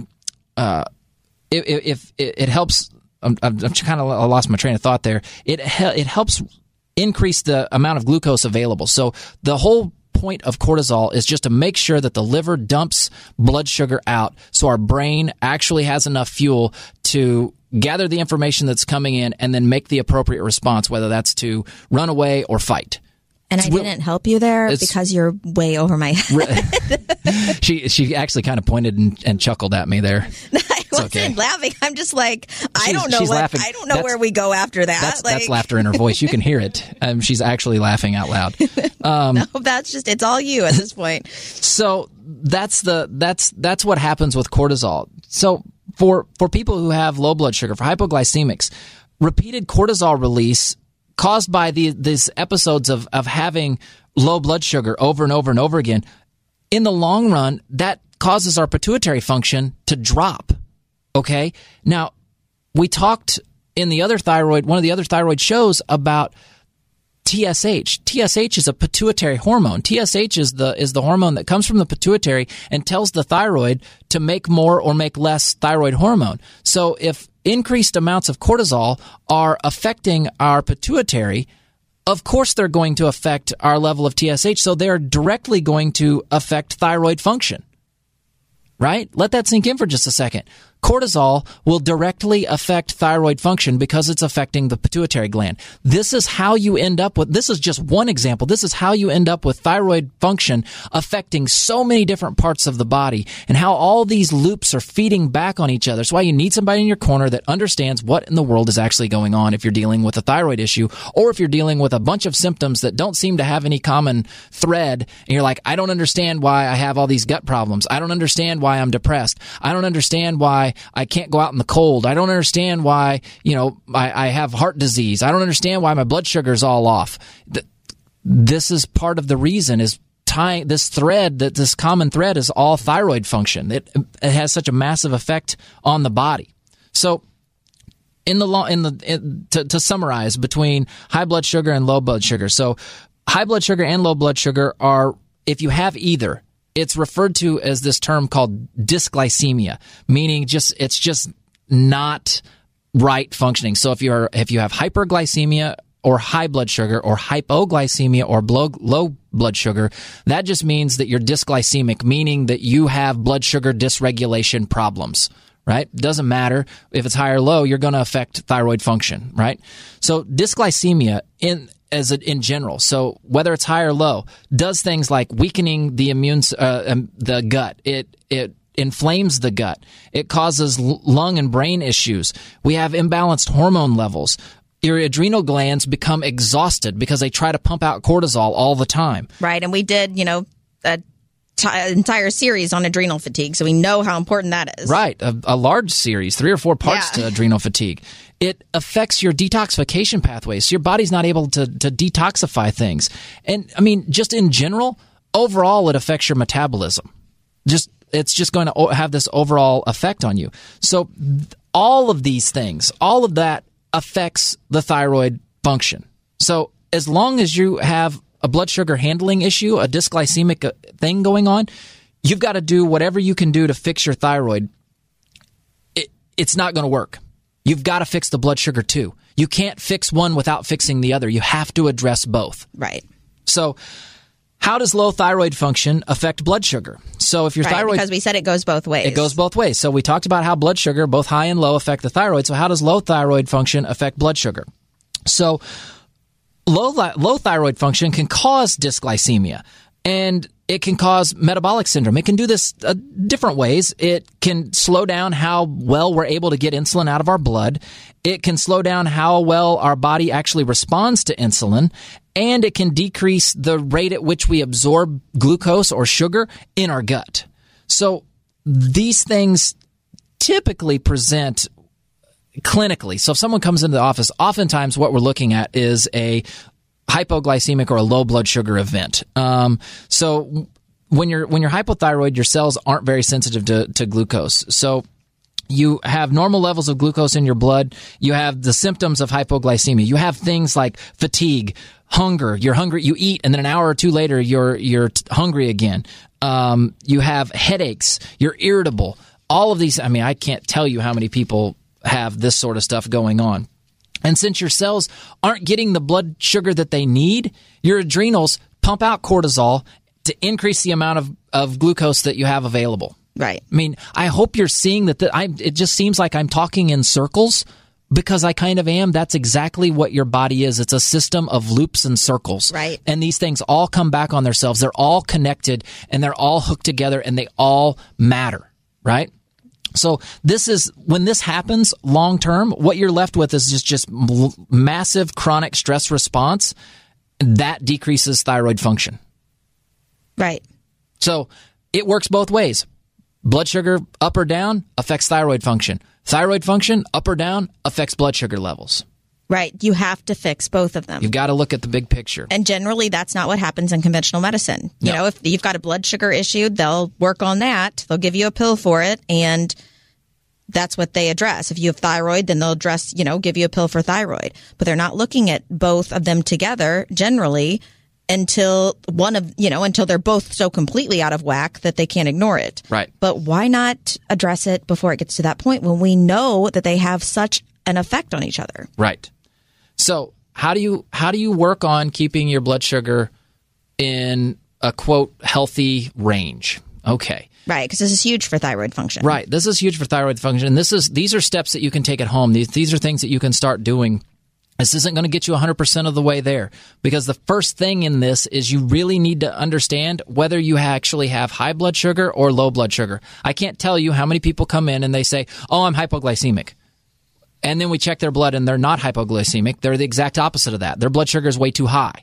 If it helps, I'm kind of lost my train of thought there. It helps increase the amount of glucose available. So the whole point of cortisol is just to make sure that the liver dumps blood sugar out so our brain actually has enough fuel to gather the information that's coming in and then make the appropriate response, whether that's to run away or fight. And I didn't help you there because you're way over my head. She actually kind of pointed and chuckled at me there. I wasn't laughing. I'm just like, I don't know where we go after that. That's laughter in her voice. You can hear it. She's actually laughing out loud. No, it's all you at this point. So that's what happens with cortisol. So for people who have low blood sugar, for hypoglycemics, repeated cortisol release caused by these episodes of having low blood sugar over and over and over again, in the long run, that causes our pituitary function to drop. Okay? Now, we talked in one of the other thyroid shows about TSH. TSH is a pituitary hormone. TSH is the hormone that comes from the pituitary and tells the thyroid to make more or make less thyroid hormone. So if increased amounts of cortisol are affecting our pituitary, of course they're going to affect our level of TSH, so they're directly going to affect thyroid function. Right? Let that sink in for just a second. Cortisol will directly affect thyroid function because it's affecting the pituitary gland. This is how you end up with, this is just one example, this is how you end up with thyroid function affecting so many different parts of the body and how all these loops are feeding back on each other. That's why you need somebody in your corner that understands what in the world is actually going on if you're dealing with a thyroid issue or if you're dealing with a bunch of symptoms that don't seem to have any common thread and you're like, I don't understand why I have all these gut problems. I don't understand why I'm depressed. I don't understand why I can't go out in the cold. I don't understand why, I have heart disease. I don't understand why my blood sugar is all off. This is part of the reason is tying this thread, that this common thread is all thyroid function. It has such a massive effect on the body. So to summarize between high blood sugar and low blood sugar. So high blood sugar and low blood sugar are, if you have either, it's referred to as this term called dysglycemia, meaning it's just not right functioning. So if you have hyperglycemia or high blood sugar or hypoglycemia or low blood sugar, that just means that you're dysglycemic, meaning that you have blood sugar dysregulation problems. Right? Doesn't matter if it's high or low, you're going to affect thyroid function, right? So dysglycemia in general, so whether it's high or low, does things like weakening the the gut. It inflames the gut. It causes lung and brain issues. We have imbalanced hormone levels. Your adrenal glands become exhausted because they try to pump out cortisol all the time. Right, and we did, entire series on adrenal fatigue, so we know how important that is. Right, a large series, 3 or 4 parts to adrenal fatigue. It affects your detoxification pathways, so your body's not able to detoxify things. And, I mean, just in general, overall, it affects your metabolism. It's just going to have this overall effect on you. So all of these things, all of that affects the thyroid function. So as long as you have a blood sugar handling issue, a dysglycemic thing going on, you've got to do whatever you can do to fix your thyroid. It's not going to work. You've got to fix the blood sugar too. You can't fix one without fixing the other. You have to address both. Right. So how does low thyroid function affect blood sugar? So if your thyroid... because we said it goes both ways. It goes both ways. So we talked about how blood sugar, both high and low, affect the thyroid. So how does low thyroid function affect blood sugar? So low thyroid function can cause dysglycemia, and it can cause metabolic syndrome. It can do this different ways. It can slow down how well we're able to get insulin out of our blood. It can slow down how well our body actually responds to insulin, and it can decrease the rate at which we absorb glucose or sugar in our gut. So these things typically present clinically. So if someone comes into the office, oftentimes what we're looking at is a hypoglycemic or a low blood sugar event. So when you're hypothyroid, your cells aren't very sensitive to glucose. So you have normal levels of glucose in your blood. You have the symptoms of hypoglycemia. You have things like fatigue, hunger. You're hungry. You eat, and then an hour or two later, you're hungry again. You have headaches. You're irritable. All of these. I mean, I can't tell you how many people have this sort of stuff going on. And since your cells aren't getting the blood sugar that they need, your adrenals pump out cortisol to increase the amount of glucose that you have available. Right. I mean, I hope you're seeing that. It just seems like I'm talking in circles because I kind of am. That's exactly what your body is. It's a system of loops and circles. Right. And these things all come back on themselves. They're all connected and they're all hooked together and they all matter. Right. So when this happens long term, what you're left with is just massive chronic stress response that decreases thyroid function. Right. So it works both ways. Blood sugar up or down affects thyroid function. Thyroid function up or down affects blood sugar levels. Right. You have to fix both of them. You've got to look at the big picture. And generally, that's not what happens in conventional medicine. You know, if you've got a blood sugar issue, they'll work on that. They'll give you a pill for it, and that's what they address. If you have thyroid, then they'll address, give you a pill for thyroid. But they're not looking at both of them together generally until until they're both so completely out of whack that they can't ignore it. Right. But why not address it before it gets to that point when we know that they have such an effect on each other? Right. So how do you work on keeping your blood sugar in a quote healthy range? Okay. Right, because this is huge for thyroid function. Right, this is huge for thyroid function. These are steps that you can take at home. These are things that you can start doing. This isn't going to get you 100% of the way there, because the first thing in this is you really need to understand whether you actually have high blood sugar or low blood sugar. I can't tell you how many people come in and they say, oh, I'm hypoglycemic. And then we check their blood and they're not hypoglycemic. They're the exact opposite of that. Their blood sugar is way too high.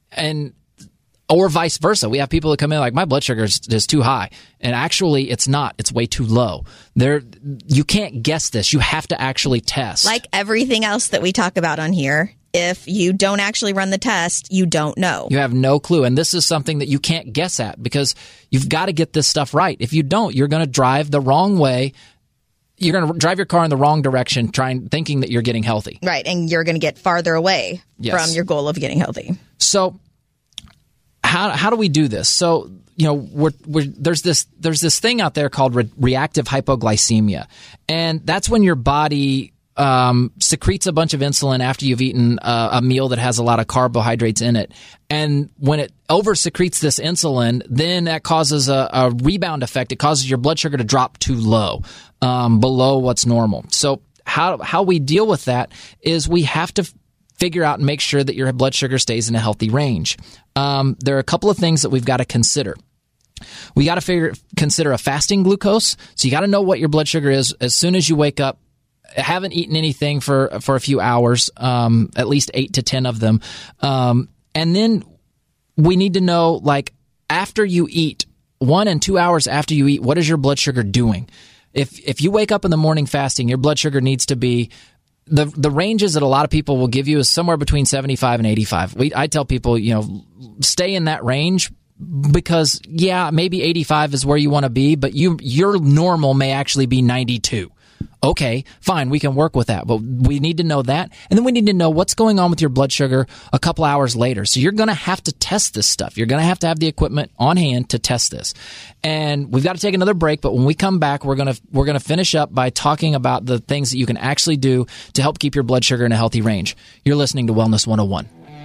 Or vice versa. We have people that come in like, my blood sugar is too high. And actually, it's not. It's way too low. You can't guess this. You have to actually test. Like everything else that we talk about on here, if you don't actually run the test, you don't know. You have no clue. And this is something that you can't guess at, because you've got to get this stuff right. If you don't, you're going to drive the wrong way. You're going to drive your car in the wrong direction, thinking that you're getting healthy. Right. And you're going to get farther away from your goal of getting healthy. So how do we do this? So, there's this thing out there called reactive hypoglycemia, and that's when your body secretes a bunch of insulin after you've eaten a meal that has a lot of carbohydrates in it. And when it over-secretes this insulin, then that causes a rebound effect. It causes your blood sugar to drop too low, below what's normal. So how we deal with that is we have to figure out and make sure that your blood sugar stays in a healthy range. There are a couple of things that we've got to consider. We got to consider a fasting glucose. So you got to know what your blood sugar is as soon as you wake up. Haven't eaten anything for a few hours, at least 8 to 10 of them. And then we need to know, like, after you eat, 1 and 2 hours after you eat, what is your blood sugar doing? If you wake up in the morning fasting, your blood sugar needs to be the ranges that a lot of people will give you is somewhere between 75 and 85. I tell people, stay in that range, because maybe 85 is where you want to be, but your normal may actually be 92. Okay, fine, we can work with that, but we need to know that, and then we need to know what's going on with your blood sugar a couple hours later. So you're going to have to test this stuff. You're going to have the equipment on hand to test this. And we've got to take another break, but when we come back, we're going to finish up by talking about the things that you can actually do to help keep your blood sugar in a healthy range. You're listening to Wellness 101.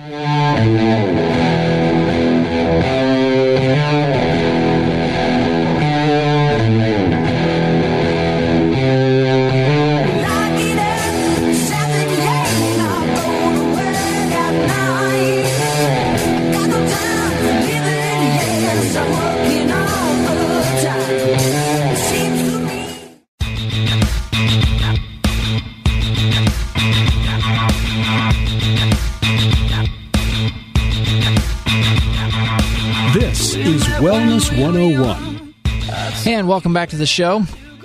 This is Wellness 101. And welcome back to the show.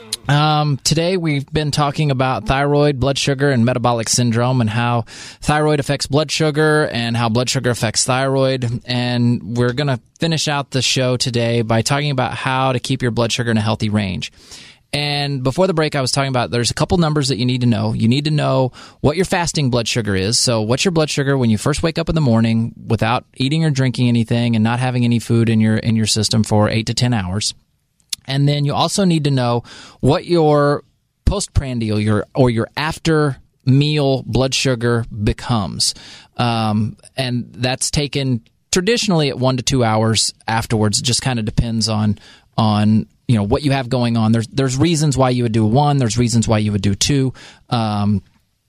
Today we've been talking about thyroid, blood sugar, and metabolic syndrome, and how thyroid affects blood sugar and how blood sugar affects thyroid. And we're going to finish out the show today by talking about how to keep your blood sugar in a healthy range. And before the break, I was talking about there's a couple numbers that you need to know. You need to know what your fasting blood sugar is. So what's your blood sugar when you first wake up in the morning without eating or drinking anything and not having any food in your system for 8 to 10 hours. And then you also need to know what your postprandial, your after meal blood sugar becomes. And that's taken traditionally at 1 to 2 hours afterwards. It just kind of depends on what you have going on. There's reasons why you would do 1. There's reasons why you would do 2. And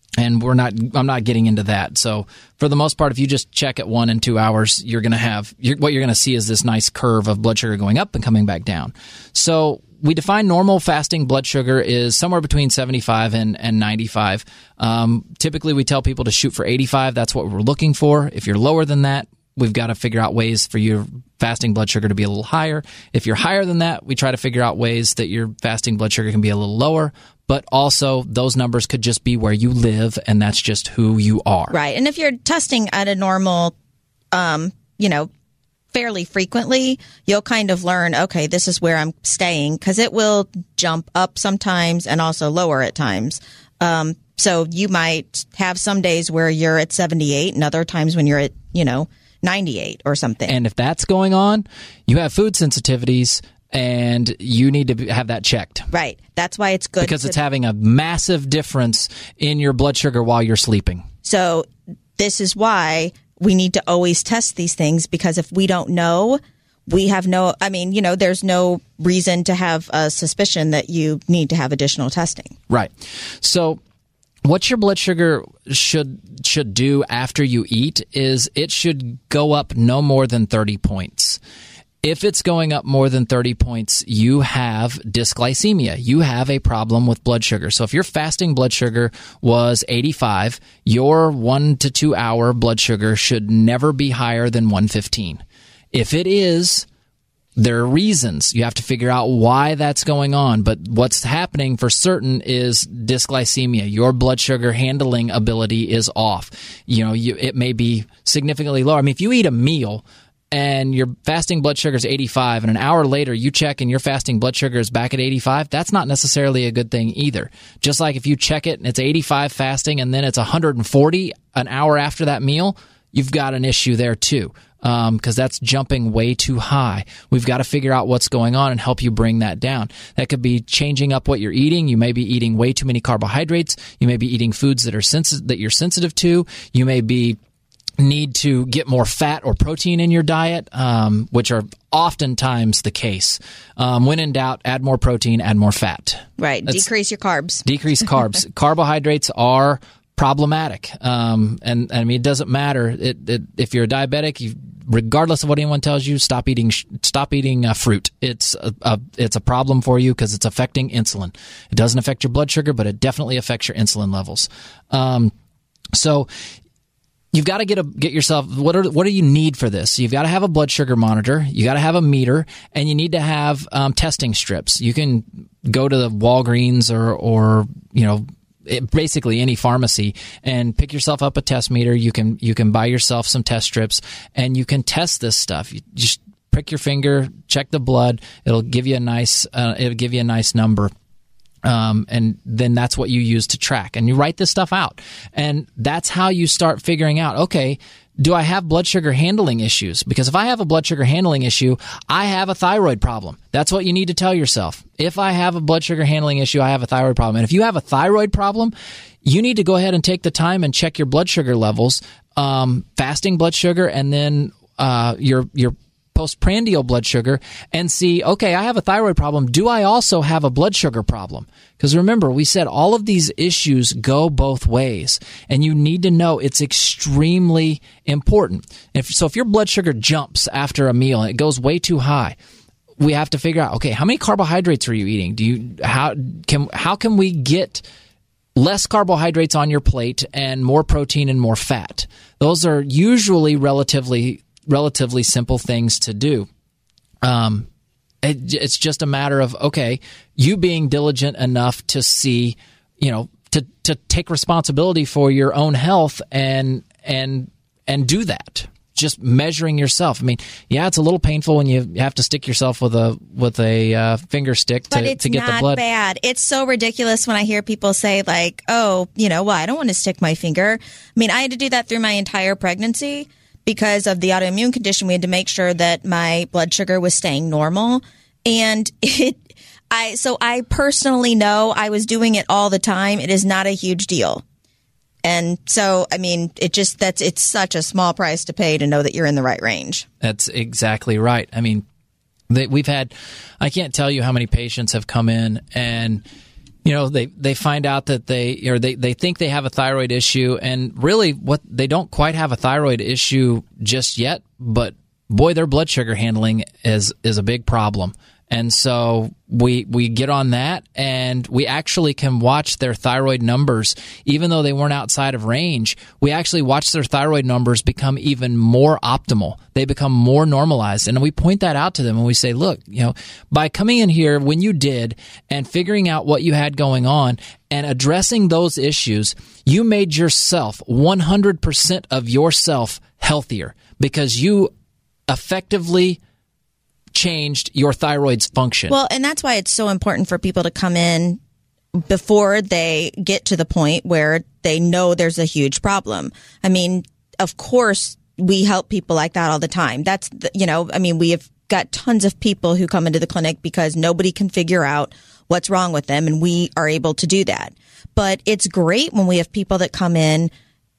I'm not getting into that. So for the most part, if you just check at 1 and 2 hours, what you're going to see is this nice curve of blood sugar going up and coming back down. So we define normal fasting blood sugar is somewhere between 75 and 95. Typically, we tell people to shoot for 85. That's what we're looking for. If you're lower than that, we've got to figure out ways for your fasting blood sugar to be a little higher. If you're higher than that, we try to figure out ways that your fasting blood sugar can be a little lower. But also, those numbers could just be where you live, and that's just who you are. Right. And if you're testing at a normal, fairly frequently, you'll kind of learn, okay, this is where I'm staying, because it will jump up sometimes and also lower at times. So you might have some days where you're at 78 and other times when you're at, 98 or something. And if that's going on, you have food sensitivities, and you need to have that checked. Right. That's why it's good. Because it's having a massive difference in your blood sugar while you're sleeping. So this is why we need to always test these things, because if we don't know, we have there's no reason to have a suspicion that you need to have additional testing. Right. So what your blood sugar should do after you eat is it should go up no more than 30 points. If it's going up more than 30 points, you have dysglycemia. You have a problem with blood sugar. So if your fasting blood sugar was 85, your 1 to 2 hour blood sugar should never be higher than 115. If it is, there are reasons. You have to figure out why that's going on. But what's happening for certain is dysglycemia. Your blood sugar handling ability is off. It may be significantly lower. I mean, if you eat a meal and your fasting blood sugar is 85 and an hour later you check and your fasting blood sugar is back at 85, that's not necessarily a good thing either. Just like if you check it and it's 85 fasting and then it's 140 an hour after that meal, you've got an issue there too. Because that's jumping way too high. We've got to figure out what's going on and help you bring that down. That could be changing up what you're eating. You may be eating way too many carbohydrates. You may be eating foods that you're sensitive to. You may need to get more fat or protein in your diet, which are oftentimes the case. When in doubt, add more protein, add more fat. Right. Decrease your carbs. Decrease carbs. Carbohydrates are problematic. And I mean, it doesn't matter. If you're a diabetic, regardless of what anyone tells you, stop eating fruit. It's a problem for you because it's affecting insulin. It doesn't affect your blood sugar, but it definitely affects your insulin levels. So you've got to get yourself, what do you need for this? You've got to have a blood sugar monitor, you got to have a meter, and you need to have testing strips. You can go to the Walgreens or basically any pharmacy and pick yourself up a test meter. You can buy yourself some test strips and you can test this stuff. You just prick your finger, check the blood. It'll give you a nice number. And then that's what you use to track, and you write this stuff out. And that's how you start figuring out, okay, do I have blood sugar handling issues? Because if I have a blood sugar handling issue, I have a thyroid problem. That's what you need to tell yourself. If I have a blood sugar handling issue, I have a thyroid problem. And if you have a thyroid problem, you need to go ahead and take the time and check your blood sugar levels, fasting blood sugar, and then your postprandial blood sugar, and see, okay, I have a thyroid problem. Do I also have a blood sugar problem? Because remember, we said all of these issues go both ways, and you need to know it's extremely important. If your blood sugar jumps after a meal and it goes way too high, we have to figure out, okay, how many carbohydrates are you eating? How can we get less carbohydrates on your plate and more protein and more fat? Those are usually relatively simple things to do. It's just a matter of, okay, you being diligent enough to see, to take responsibility for your own health and do that. Just measuring yourself. I mean, yeah, it's a little painful when you have to stick yourself with a finger stick to get the blood. But it's not bad. It's so ridiculous when I hear people say like, oh, I don't want to stick my finger. I mean, I had to do that through my entire pregnancy. Because of the autoimmune condition, we had to make sure that my blood sugar was staying normal. And I personally know I was doing it all the time. It is not a huge deal. And so, I mean, it's such a small price to pay to know that you're in the right range. That's exactly right. I mean, I can't tell you how many patients have come in and they find out that they think they have a thyroid issue, and really they don't quite have a thyroid issue just yet, but boy, their blood sugar handling is a big problem. And so we get on that, and we actually can watch their thyroid numbers. Even though they weren't outside of range, we actually watch their thyroid numbers become even more optimal. They become more normalized. And we point that out to them, and we say, look, by coming in here when you did and figuring out what you had going on and addressing those issues, you made yourself 100% of yourself healthier because you effectively changed your thyroid's function. Well, and that's why it's so important for people to come in before they get to the point where they know there's a huge problem. I mean, of course, we help people like that all the time. That's, we have got tons of people who come into the clinic because nobody can figure out what's wrong with them, and we are able to do that. But it's great when we have people that come in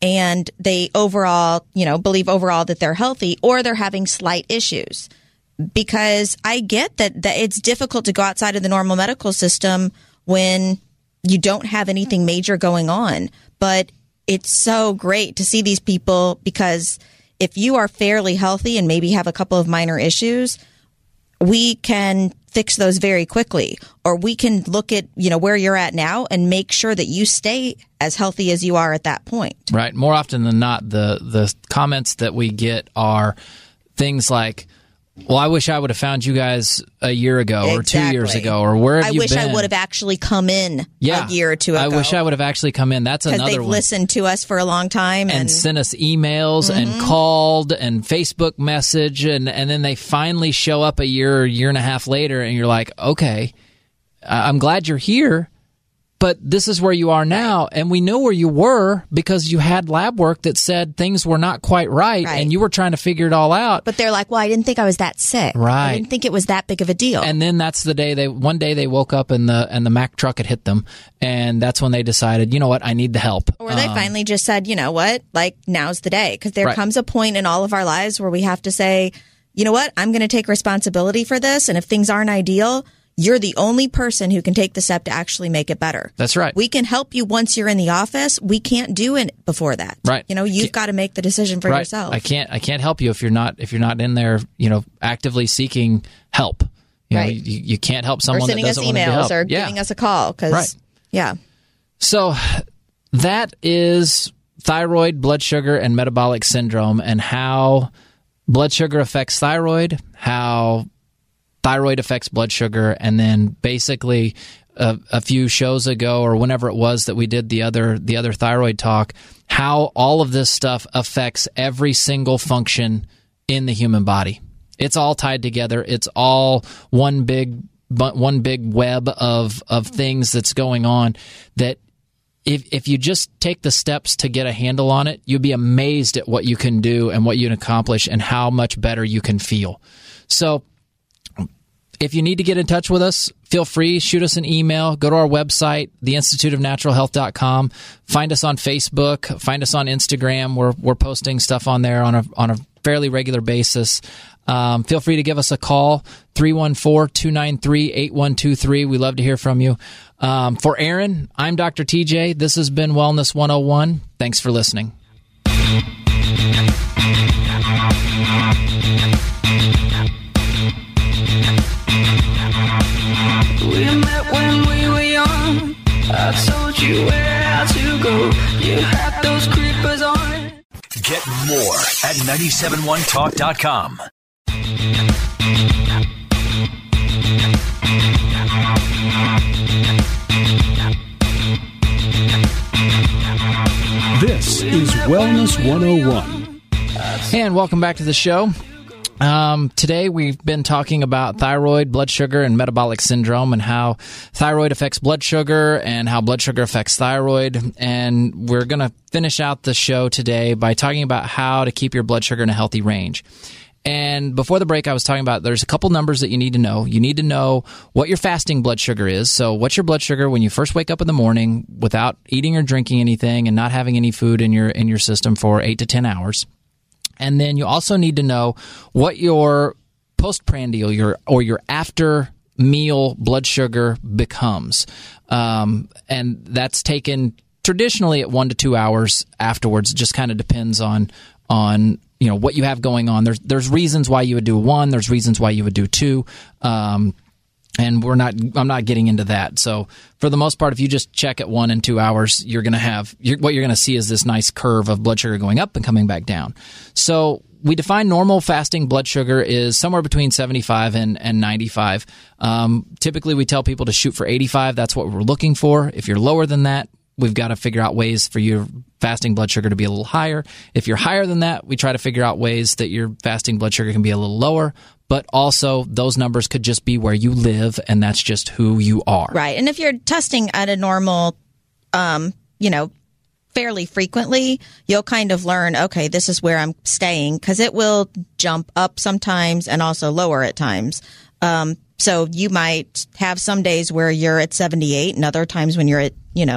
and they overall, believe overall that they're healthy, or they're having slight issues. Because I get that it's difficult to go outside of the normal medical system when you don't have anything major going on. But it's so great to see these people, because if you are fairly healthy and maybe have a couple of minor issues, we can fix those very quickly. Or we can look at, where you're at now and make sure that you stay as healthy as you are at that point. Right. More often than not, the comments that we get are things like, well, I wish I would have found you guys a year ago or 2 years ago, or where have you been? I wish I would have actually come in a year or two ago. I wish I would have actually come in. That's another one. Because they've listened to us for a long time. And sent us emails and called and Facebook message, and then they finally show up a year and a half later, and you're like, okay, I'm glad you're here, but this is where you are now, and we know where you were because you had lab work that said things were not quite right, and you were trying to figure it all out. But they're like, well, I didn't think I was that sick. Right. I didn't think it was that big of a deal. And then that's the day one day they woke up and the Mack truck had hit them, and that's when they decided, you know what, I need the help. Or they finally just said, you know what, like, now's the day. Because there comes a point in all of our lives where we have to say, you know what, I'm going to take responsibility for this, and if things aren't ideal, you're the only person who can take the step to actually make it better. That's right. We can help you once you're in the office. We can't do it before that. Right. You've got to make the decision for yourself. I can't help you if you're not in there, actively seeking help. You can't help someone that doesn't want to help. Or sending us emails or giving us a call. So that is thyroid, blood sugar, and metabolic syndrome, and how blood sugar affects thyroid, how thyroid affects blood sugar, and then basically a few shows ago, or whenever it was that we did the other thyroid talk, how all of this stuff affects every single function in the human body. It's all tied together. It's all one big web of things that's going on that if you just take the steps to get a handle on it, you'd be amazed at what you can do and what you can accomplish and how much better you can feel. So if you need to get in touch with us, feel free, shoot us an email, go to our website, theinstituteofnaturalhealth.com, find us on Facebook, find us on Instagram. We're posting stuff on there on a fairly regular basis. Feel free to give us a call, 314-293-8123. We love to hear from you. For Aaron, I'm Dr. TJ. This has been Wellness 101. Thanks for listening. We met when we were young. I told you where to go. You had those creepers on. Get more at 971talk.com. This is Wellness 101. And welcome back to the show. Today we've been talking about thyroid, blood sugar, and metabolic syndrome, and how thyroid affects blood sugar and how blood sugar affects thyroid. And we're going to finish out the show today by talking about how to keep your blood sugar in a healthy range. And before the break, I was talking about there's a couple numbers that you need to know. You need to know what your fasting blood sugar is. So what's your blood sugar when you first wake up in the morning without eating or drinking anything and not having any food in your system for 8 to 10 hours. And then you also need to know what your postprandial, your after meal blood sugar becomes. And that's taken traditionally at 1 to 2 hours afterwards. It just kind of depends on what you have going on. There's reasons why you would do 1. There's reasons why you would do 2. And I'm not getting into that. So for the most part, if you just check at 1 and 2 hours, what you're going to see is this nice curve of blood sugar going up and coming back down. So we define normal fasting blood sugar is somewhere between 75 and 95. Typically, we tell people to shoot for 85. That's what we're looking for. If you're lower than that, we've got to figure out ways for your fasting blood sugar to be a little higher. If you're higher than that, we try to figure out ways that your fasting blood sugar can be a little lower. But also, those numbers could just be where you live, and that's just who you are. Right. And if you're testing at a normal, fairly frequently, you'll kind of learn, okay, this is where I'm staying, because it will jump up sometimes and also lower at times. So you might have some days where you're at 78 and other times when you're at,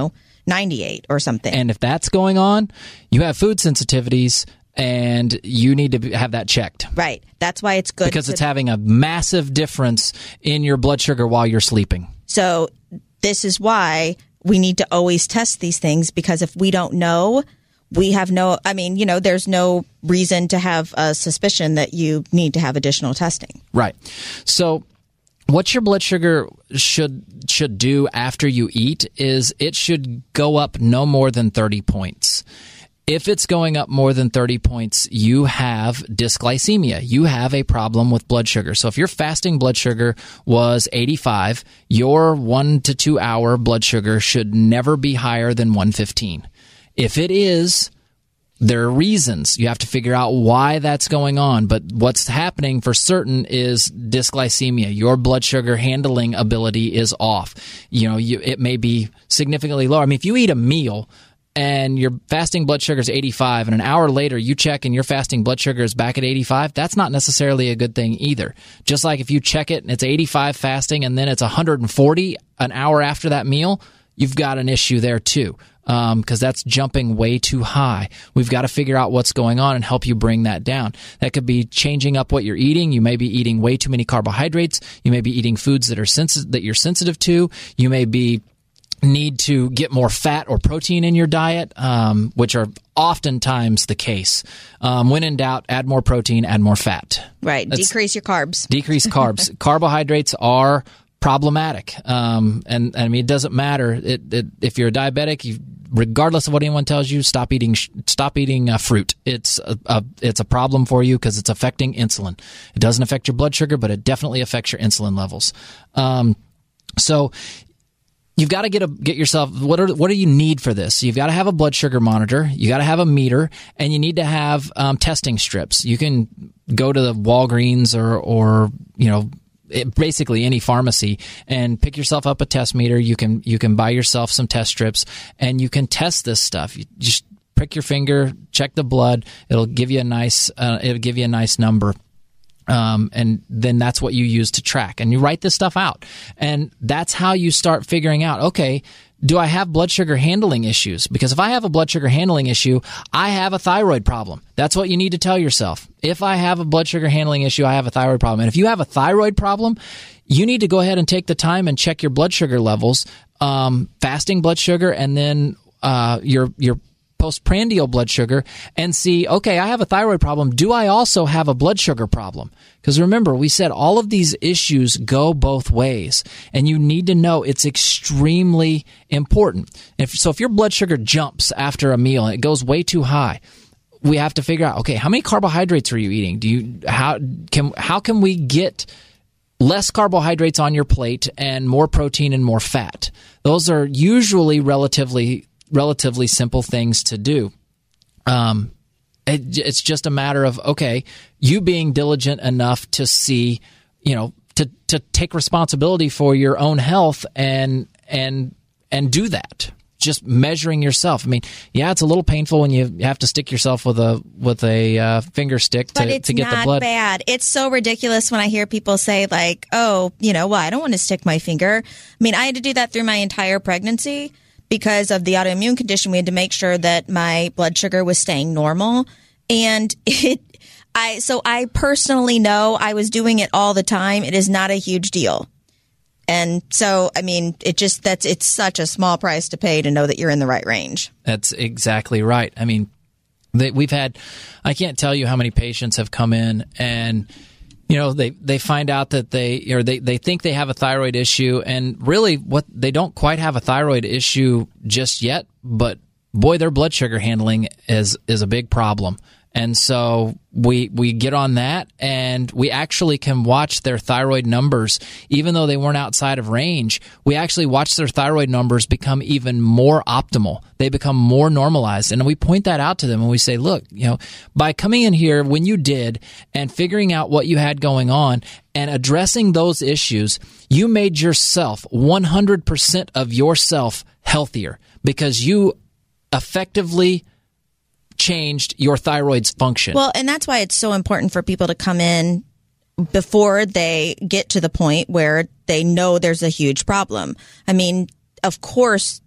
98 or something. And if that's going on, you have food sensitivities and you need to have that checked. Right. That's why it's good. Because it's having a massive difference in your blood sugar while you're sleeping. So this is why we need to always test these things, because if we don't know, we have there's no reason to have a suspicion that you need to have additional testing. Right. So what your blood sugar should do after you eat is it should go up no more than 30 points. If it's going up more than 30 points, you have dysglycemia. You have a problem with blood sugar. So if your fasting blood sugar was 85, your 1 to 2 hour blood sugar should never be higher than 115. If it is, there are reasons. You have to figure out why that's going on. But what's happening for certain is dysglycemia. Your blood sugar handling ability is off. It may be significantly lower. I mean, if you eat a meal and your fasting blood sugar is 85, and an hour later you check and your fasting blood sugar is back at 85, that's not necessarily a good thing either. Just like if you check it and it's 85 fasting and then it's 140 an hour after that meal, you've got an issue there too, because that's jumping way too high. We've got to figure out what's going on and help you bring that down. That could be changing up what you're eating. You may be eating way too many carbohydrates. You may be eating foods that you're sensitive to. You may need to get more fat or protein in your diet, which are oftentimes the case. When in doubt, add more protein, add more fat. Right. Decrease your carbs. Decrease carbs. Carbohydrates are problematic. And I mean, it doesn't matter. If you're a diabetic, regardless of what anyone tells you, stop eating fruit. It's a problem for you because it's affecting insulin. It doesn't affect your blood sugar, but it definitely affects your insulin levels. So you've got to get yourself, what do you need for this? You've got to have a blood sugar monitor, you got to have a meter, and you need to have testing strips. You can go to the Walgreens or basically any pharmacy and pick yourself up a test meter. You can buy yourself some test strips and you can test this stuff. You just prick your finger, check the blood. It'll give you a nice number. And then that's what you use to track, and you write this stuff out. And that's how you start figuring out, okay, do I have blood sugar handling issues? Because if I have a blood sugar handling issue, I have a thyroid problem. That's what you need to tell yourself. If I have a blood sugar handling issue, I have a thyroid problem. And if you have a thyroid problem, you need to go ahead and take the time and check your blood sugar levels, fasting blood sugar, and then your postprandial blood sugar, and see, okay, I have a thyroid problem. Do I also have a blood sugar problem? Because remember, we said all of these issues go both ways, and you need to know it's extremely important. If your blood sugar jumps after a meal and it goes way too high, we have to figure out, okay, how many carbohydrates are you eating? How can we get less carbohydrates on your plate and more protein and more fat? Those are usually relatively simple things to do. It's just a matter of, okay, you being diligent enough to see, to take responsibility for your own health and do that. Just measuring yourself. I mean, yeah, it's a little painful when you have to stick yourself with a finger stick to get the blood. But it's not bad. It's so ridiculous when I hear people say like, oh, I don't want to stick my finger. I mean, I had to do that through my entire pregnancy. Because of the autoimmune condition, we had to make sure that my blood sugar was staying normal. And I personally know I was doing it all the time. It is not a huge deal. And so, I mean, it's such a small price to pay to know that you're in the right range. That's exactly right. I mean, I can't tell you how many patients have come in and they find out that they think they have a thyroid issue, and really they don't quite have a thyroid issue just yet, but boy, their blood sugar handling is a big problem. And so we get on that, and we actually can watch their thyroid numbers. Even though they weren't outside of range, we actually watch their thyroid numbers become even more optimal. They become more normalized. And we point that out to them, and we say, look, by coming in here when you did and figuring out what you had going on and addressing those issues, you made yourself 100% of yourself healthier because you effectively changed your thyroid's function. Well, and that's why it's so important for people to come in before they get to the point where they know there's a huge problem. I mean, of course,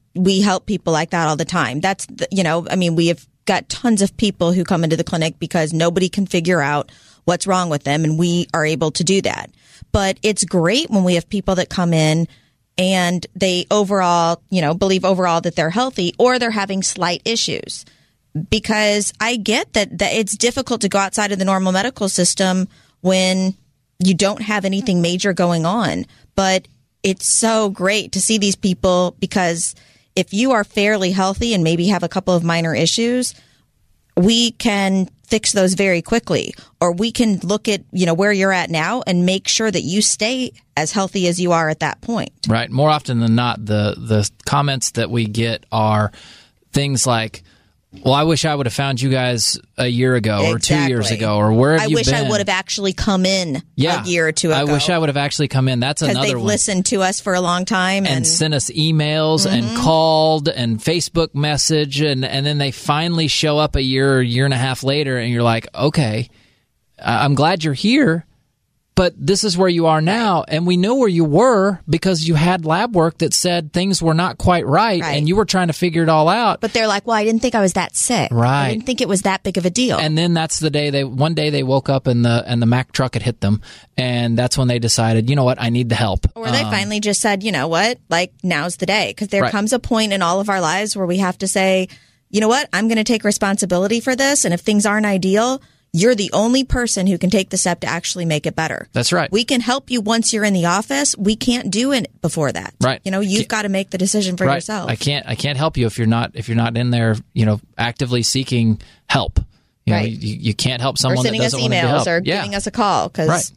we help people like that all the time. That's, we have got tons of people who come into the clinic because nobody can figure out what's wrong with them, and we are able to do that. But it's great when we have people that come in and they overall, believe overall that they're healthy, or they're having slight issues. Because I get that it's difficult to go outside of the normal medical system when you don't have anything major going on. But it's so great to see these people, because if you are fairly healthy and maybe have a couple of minor issues, we can fix those very quickly, or we can look at, where you're at now and make sure that you stay as healthy as you are at that point. Right. More often than not, the comments that we get are things like, well, I wish I would have found you guys a year ago or 2 years ago, or where have you been? I wish I would have actually come in a year or two ago. I wish I would have actually come in. That's another one. Because they've listened to us for a long time. And sent us emails and called and Facebook message, and then they finally show up a year and a half later, and you're like, okay, I'm glad you're here, but this is where you are now, and we know where you were because you had lab work that said things were not quite right, and you were trying to figure it all out. But they're like, well, I didn't think I was that sick. Right. I didn't think it was that big of a deal. And then that's the day one day they woke up and the Mack truck had hit them, and that's when they decided, you know what, I need the help. Or they finally just said, you know what, like, now's the day. Because there comes a point in all of our lives where we have to say, you know what, I'm going to take responsibility for this, and if things aren't ideal, you're the only person who can take the step to actually make it better. That's right. We can help you once you're in the office. We can't do it before that. Right. You've got to make the decision for yourself. I can't help you if you're not in there, actively seeking help. You can't help someone that doesn't want to help. Or sending us emails or giving us a call.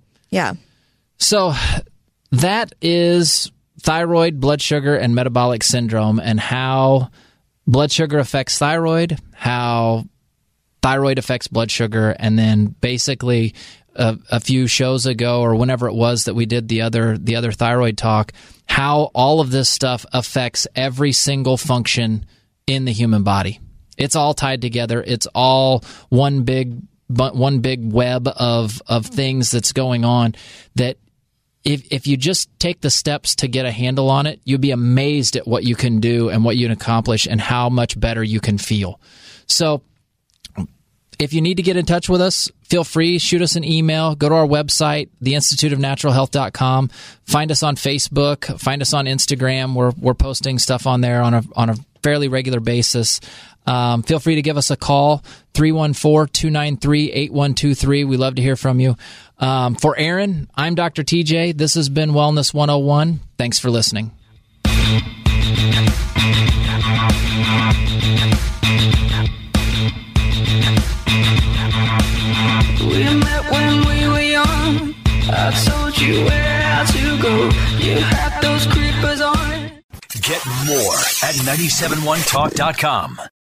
So that is thyroid, blood sugar, and metabolic syndrome, and how blood sugar affects thyroid, how thyroid affects blood sugar, and then basically a few shows ago, or whenever it was that we did the other thyroid talk, how all of this stuff affects every single function in the human body. It's all tied together. It's all one big web of things that's going on, that if you just take the steps to get a handle on it, you'd be amazed at what you can do and what you can accomplish and how much better you can feel. So if you need to get in touch with us, feel free, shoot us an email, go to our website, theinstituteofnaturalhealth.com, find us on Facebook, find us on Instagram. We're posting stuff on there on a fairly regular basis. Feel free to give us a call, 314-293-8123. We love to hear from you. For Aaron, I'm Dr. TJ. This has been Wellness 101. Thanks for listening. We met when we were young. I told you where to go. You had those creepers on. Get more at 971talk.com.